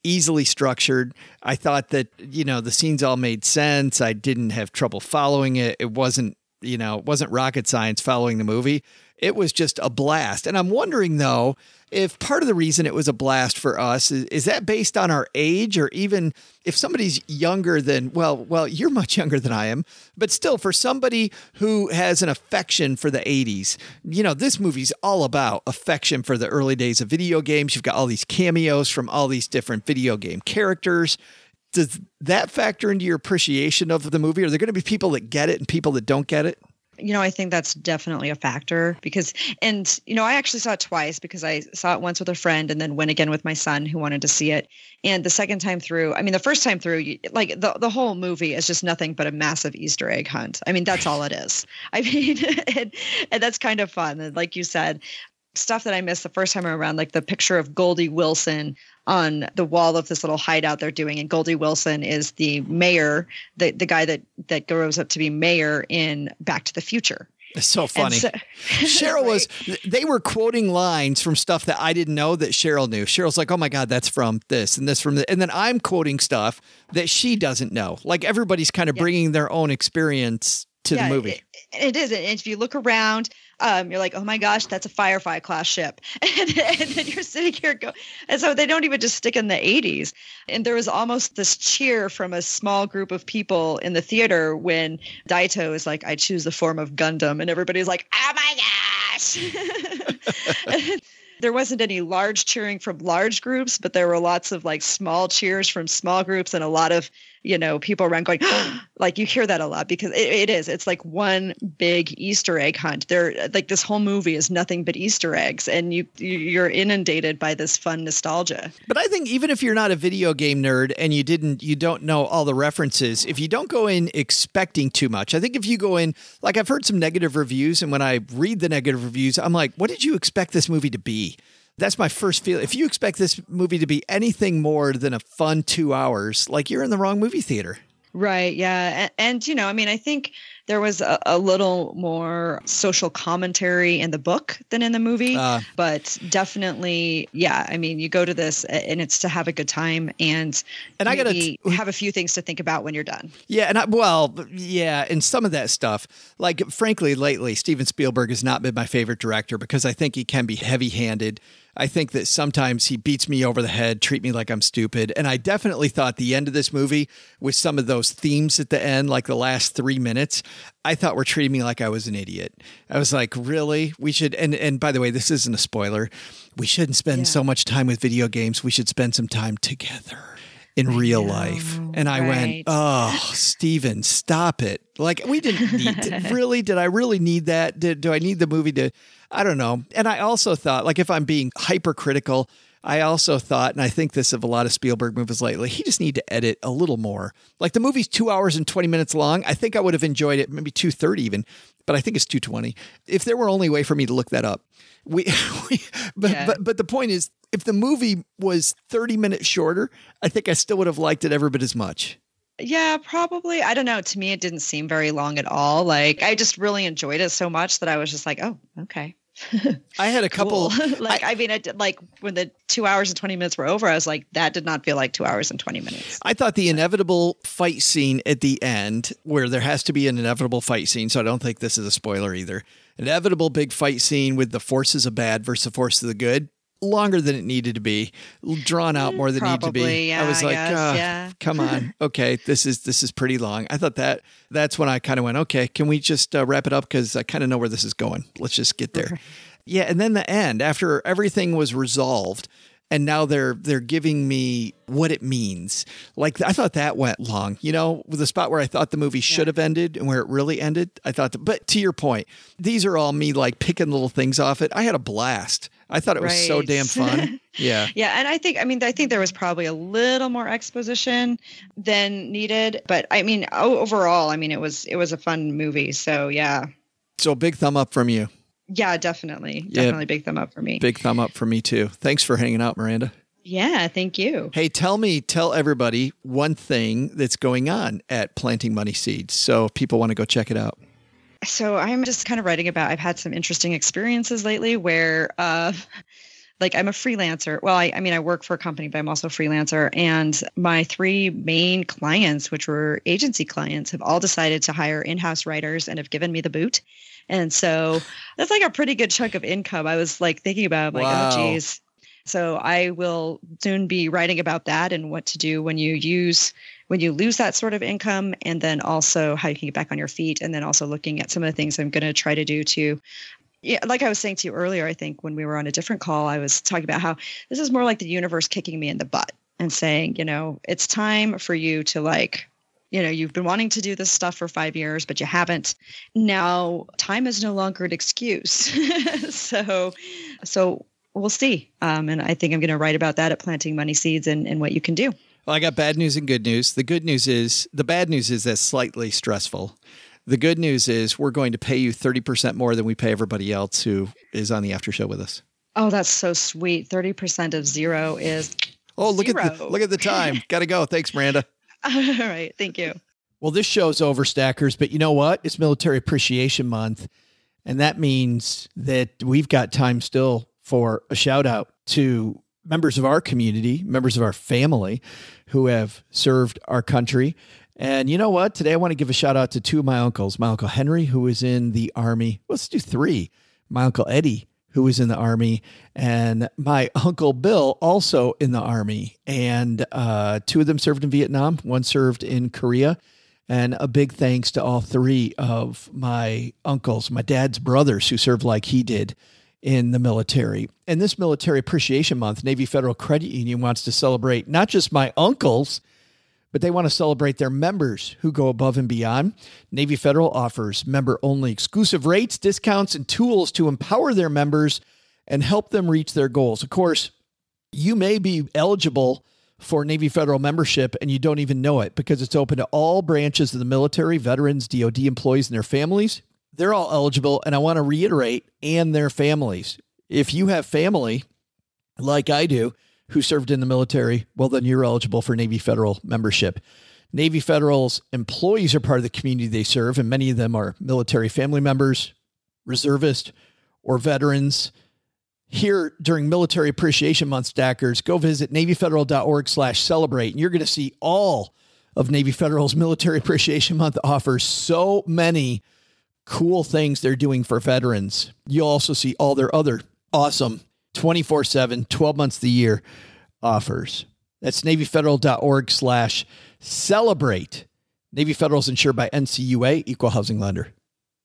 easily structured. I thought that, you know, the scenes all made sense. I didn't have trouble following it. It wasn't, you know, it wasn't rocket science following the movie. It was just a blast. And I'm wondering, though, if part of the reason it was a blast for us is, is that based on our age, or even if somebody's younger than, well, well, you're much younger than I am, but still for somebody who has an affection for the eighties, you know, this movie's all about affection for the early days of video games. You've got all these cameos from all these different video game characters. Does that factor into your appreciation of the movie? Are there going to be people that get it and people that don't get it? You know, I think that's definitely a factor because, and, you know, I actually saw it twice because I saw it once with a friend and then went again with my son who wanted to see it. And the second time through, I mean, the first time through, you- like the, the whole movie is just nothing but a massive Easter egg hunt. I mean, that's all it is. I mean, and, and that's kind of fun. And like you said, stuff that I missed the first time around, like the picture of Goldie Wilson on the wall of this little hideout they're doing. And Goldie Wilson is the mayor, the, the guy that, that grows up to be mayor in Back to the Future. It's so funny. So, Cheryl was, they were quoting lines from stuff that I didn't know that Cheryl knew. Cheryl's like, oh my God, that's from this and this from the, and then I'm quoting stuff that she doesn't know. Like everybody's kind of Yeah. bringing their own experience to yeah, the movie. It, it is. And if you look around, um, you're like, oh my gosh, that's a Firefly class ship. And, and then you're sitting here go, and so they don't even just stick in the eighties. And there was almost this cheer from a small group of people in the theater when Daito is like, I choose the form of Gundam. And everybody's like, oh my gosh. There wasn't any large cheering from large groups, but there were lots of like small cheers from small groups and a lot of, you know, people around going, like you hear that a lot because it, it is, it's like one big Easter egg hunt. There, like this whole movie is nothing but Easter eggs and you, you're inundated by this fun nostalgia. But I think even if you're not a video game nerd and you didn't, you don't know all the references, if you don't go in expecting too much, I think if you go in, like I've heard some negative reviews and when I read the negative reviews, I'm like, what did you expect this movie to be? That's my first feel. If you expect this movie to be anything more than a fun two hours, like you're in the wrong movie theater. Right. Yeah. And, and you know, I mean, I think there was a, a little more social commentary in the book than in the movie, Uh, but definitely, yeah. I mean, you go to this and it's to have a good time and, And I gotta maybe t- have a few things to think about when you're done. Yeah, and I, well, yeah, and some of that stuff, like frankly, lately, Steven Spielberg has not been my favorite director because I think he can be heavy-handed. I think that sometimes he beats me over the head, treat me like I'm stupid. And I definitely thought the end of this movie with some of those themes at the end, like the last three minutes, I thought were treating me like I was an idiot. I was like, really? We should, and, and by the way, this isn't a spoiler. We shouldn't spend Yeah. so much time with video games. We should spend some time together in real life. And I went, right. oh, Steven, stop it. Like we didn't need to, really, did I really need that? Did, do I need the movie to, I don't know. And I also thought, like, if I'm being hypercritical, I also thought, and I think this of a lot of Spielberg movies lately, he just need to edit a little more. Like the movie's two hours and twenty minutes long. I think I would have enjoyed it, maybe two thirty even, but I think it's two twenty. If there were only a way for me to look that up. We, we but, Yeah. but but the point is, if the movie was thirty minutes shorter, I think I still would have liked it every bit as much. Yeah, probably. I don't know. To me, it didn't seem very long at all. Like I just really enjoyed it so much that I was just like, oh, okay. I had a couple. Cool. like, I, I mean, I did, like when the two hours and twenty minutes were over, I was like, that did not feel like two hours and twenty minutes. I thought the inevitable fight scene at the end, where there has to be an inevitable fight scene, so I don't think this is a spoiler either. Inevitable big fight scene with the forces of bad versus the forces of the good. Longer than it needed to be, drawn out more than it needed to be. Probably, yeah, I was I like, guess, "Ah, yeah." come on, okay, this is this is pretty long. I thought that that's when I kind of went, okay, can we just uh, wrap it up because I kind of know where this is going. Let's just get there. Yeah, and then the end after everything was resolved. And now they're they're giving me what it means. Like I thought that went long, you know, with the spot where I thought the movie should have ended and where it really ended. I thought, that, but to your point, these are all me like picking little things off it. I had a blast. I thought it was so Right. damn fun. Yeah. Yeah, and I think I mean I think there was probably a little more exposition than needed, but I mean o- overall, I mean it was it was a fun movie. So yeah, So big thumb up from you. yeah, definitely, Yeah. definitely big thumb up for me. Big thumb up from me too. Thanks for hanging out, Miranda. Yeah, thank you. Hey, tell me, tell everybody one thing that's going on at Planting Money Seeds. So if people want to go check it out. So I'm just kind of writing about, I've had some interesting experiences lately where uh, like I'm a freelancer. Well, I, I mean, I work for a company, but I'm also a freelancer. And my three main clients, which were agency clients, have all decided to hire in-house writers and have given me the boot. And so that's like a pretty good chunk of income. I was like thinking about, like, Wow. oh, geez. So I will soon be writing about that and what to do when you use, when you lose that sort of income, and then also how you can get back on your feet. And then also looking at some of the things I'm going to try to do to, yeah, like I was saying to you earlier, I think when we were on a different call, I was talking about how this is more like the universe kicking me in the butt and saying, you know, it's time for you to, like, you know, you've been wanting to do this stuff for five years, but you haven't. Now time is no longer an excuse. so, so we'll see. Um, and I think I'm going to write about that at Planting Money Seeds and, and what you can do. Well, I got bad news and good news. The good news is, the bad news is that's slightly stressful. The good news is we're going to pay you thirty percent more than we pay everybody else who is on the after show with us. Oh, that's so sweet. thirty percent of zero is Oh, look zero. at the, look at the time. Got to go. Thanks, Miranda. All right. Thank you. Well, this show's over, Stackers, but you know what? It's Military Appreciation Month, and that means that we've got time still for a shout out to members of our community, members of our family who have served our country. And you know what? Today I want to give a shout out to two of my uncles. My Uncle Henry, who was in the Army. Let's do three. My Uncle Eddie, who was in the Army, and my Uncle Bill, also in the Army. And uh, two of them served in Vietnam. One served in Korea. And a big thanks to all three of my uncles, my dad's brothers, who served like he did in the military. And this Military Appreciation Month, Navy Federal Credit Union wants to celebrate not just my uncles, but they want to celebrate their members who go above and beyond. Navy Federal offers member-only exclusive rates, discounts, and tools to empower their members and help them reach their goals. Of course, you may be eligible for Navy Federal membership and you don't even know it, because it's open to all branches of the military, veterans, D O D employees, and their families. They're all eligible, and I want to reiterate, and their families. If you have family, like I do, who served in the military, well, then you're eligible for Navy Federal membership. Navy Federal's employees are part of the community they serve, and many of them are military family members, reservists, or veterans. Here during Military Appreciation Month, Stackers, go visit NavyFederal.org slash celebrate, and you're going to see all of Navy Federal's Military Appreciation Month offers so many cool things they're doing for veterans. You'll also see all their other awesome twenty-four seven, twelve months of the year offers. That's NavyFederal.org slash celebrate. Navy Federal is insured by N C U A, Equal Housing Lender.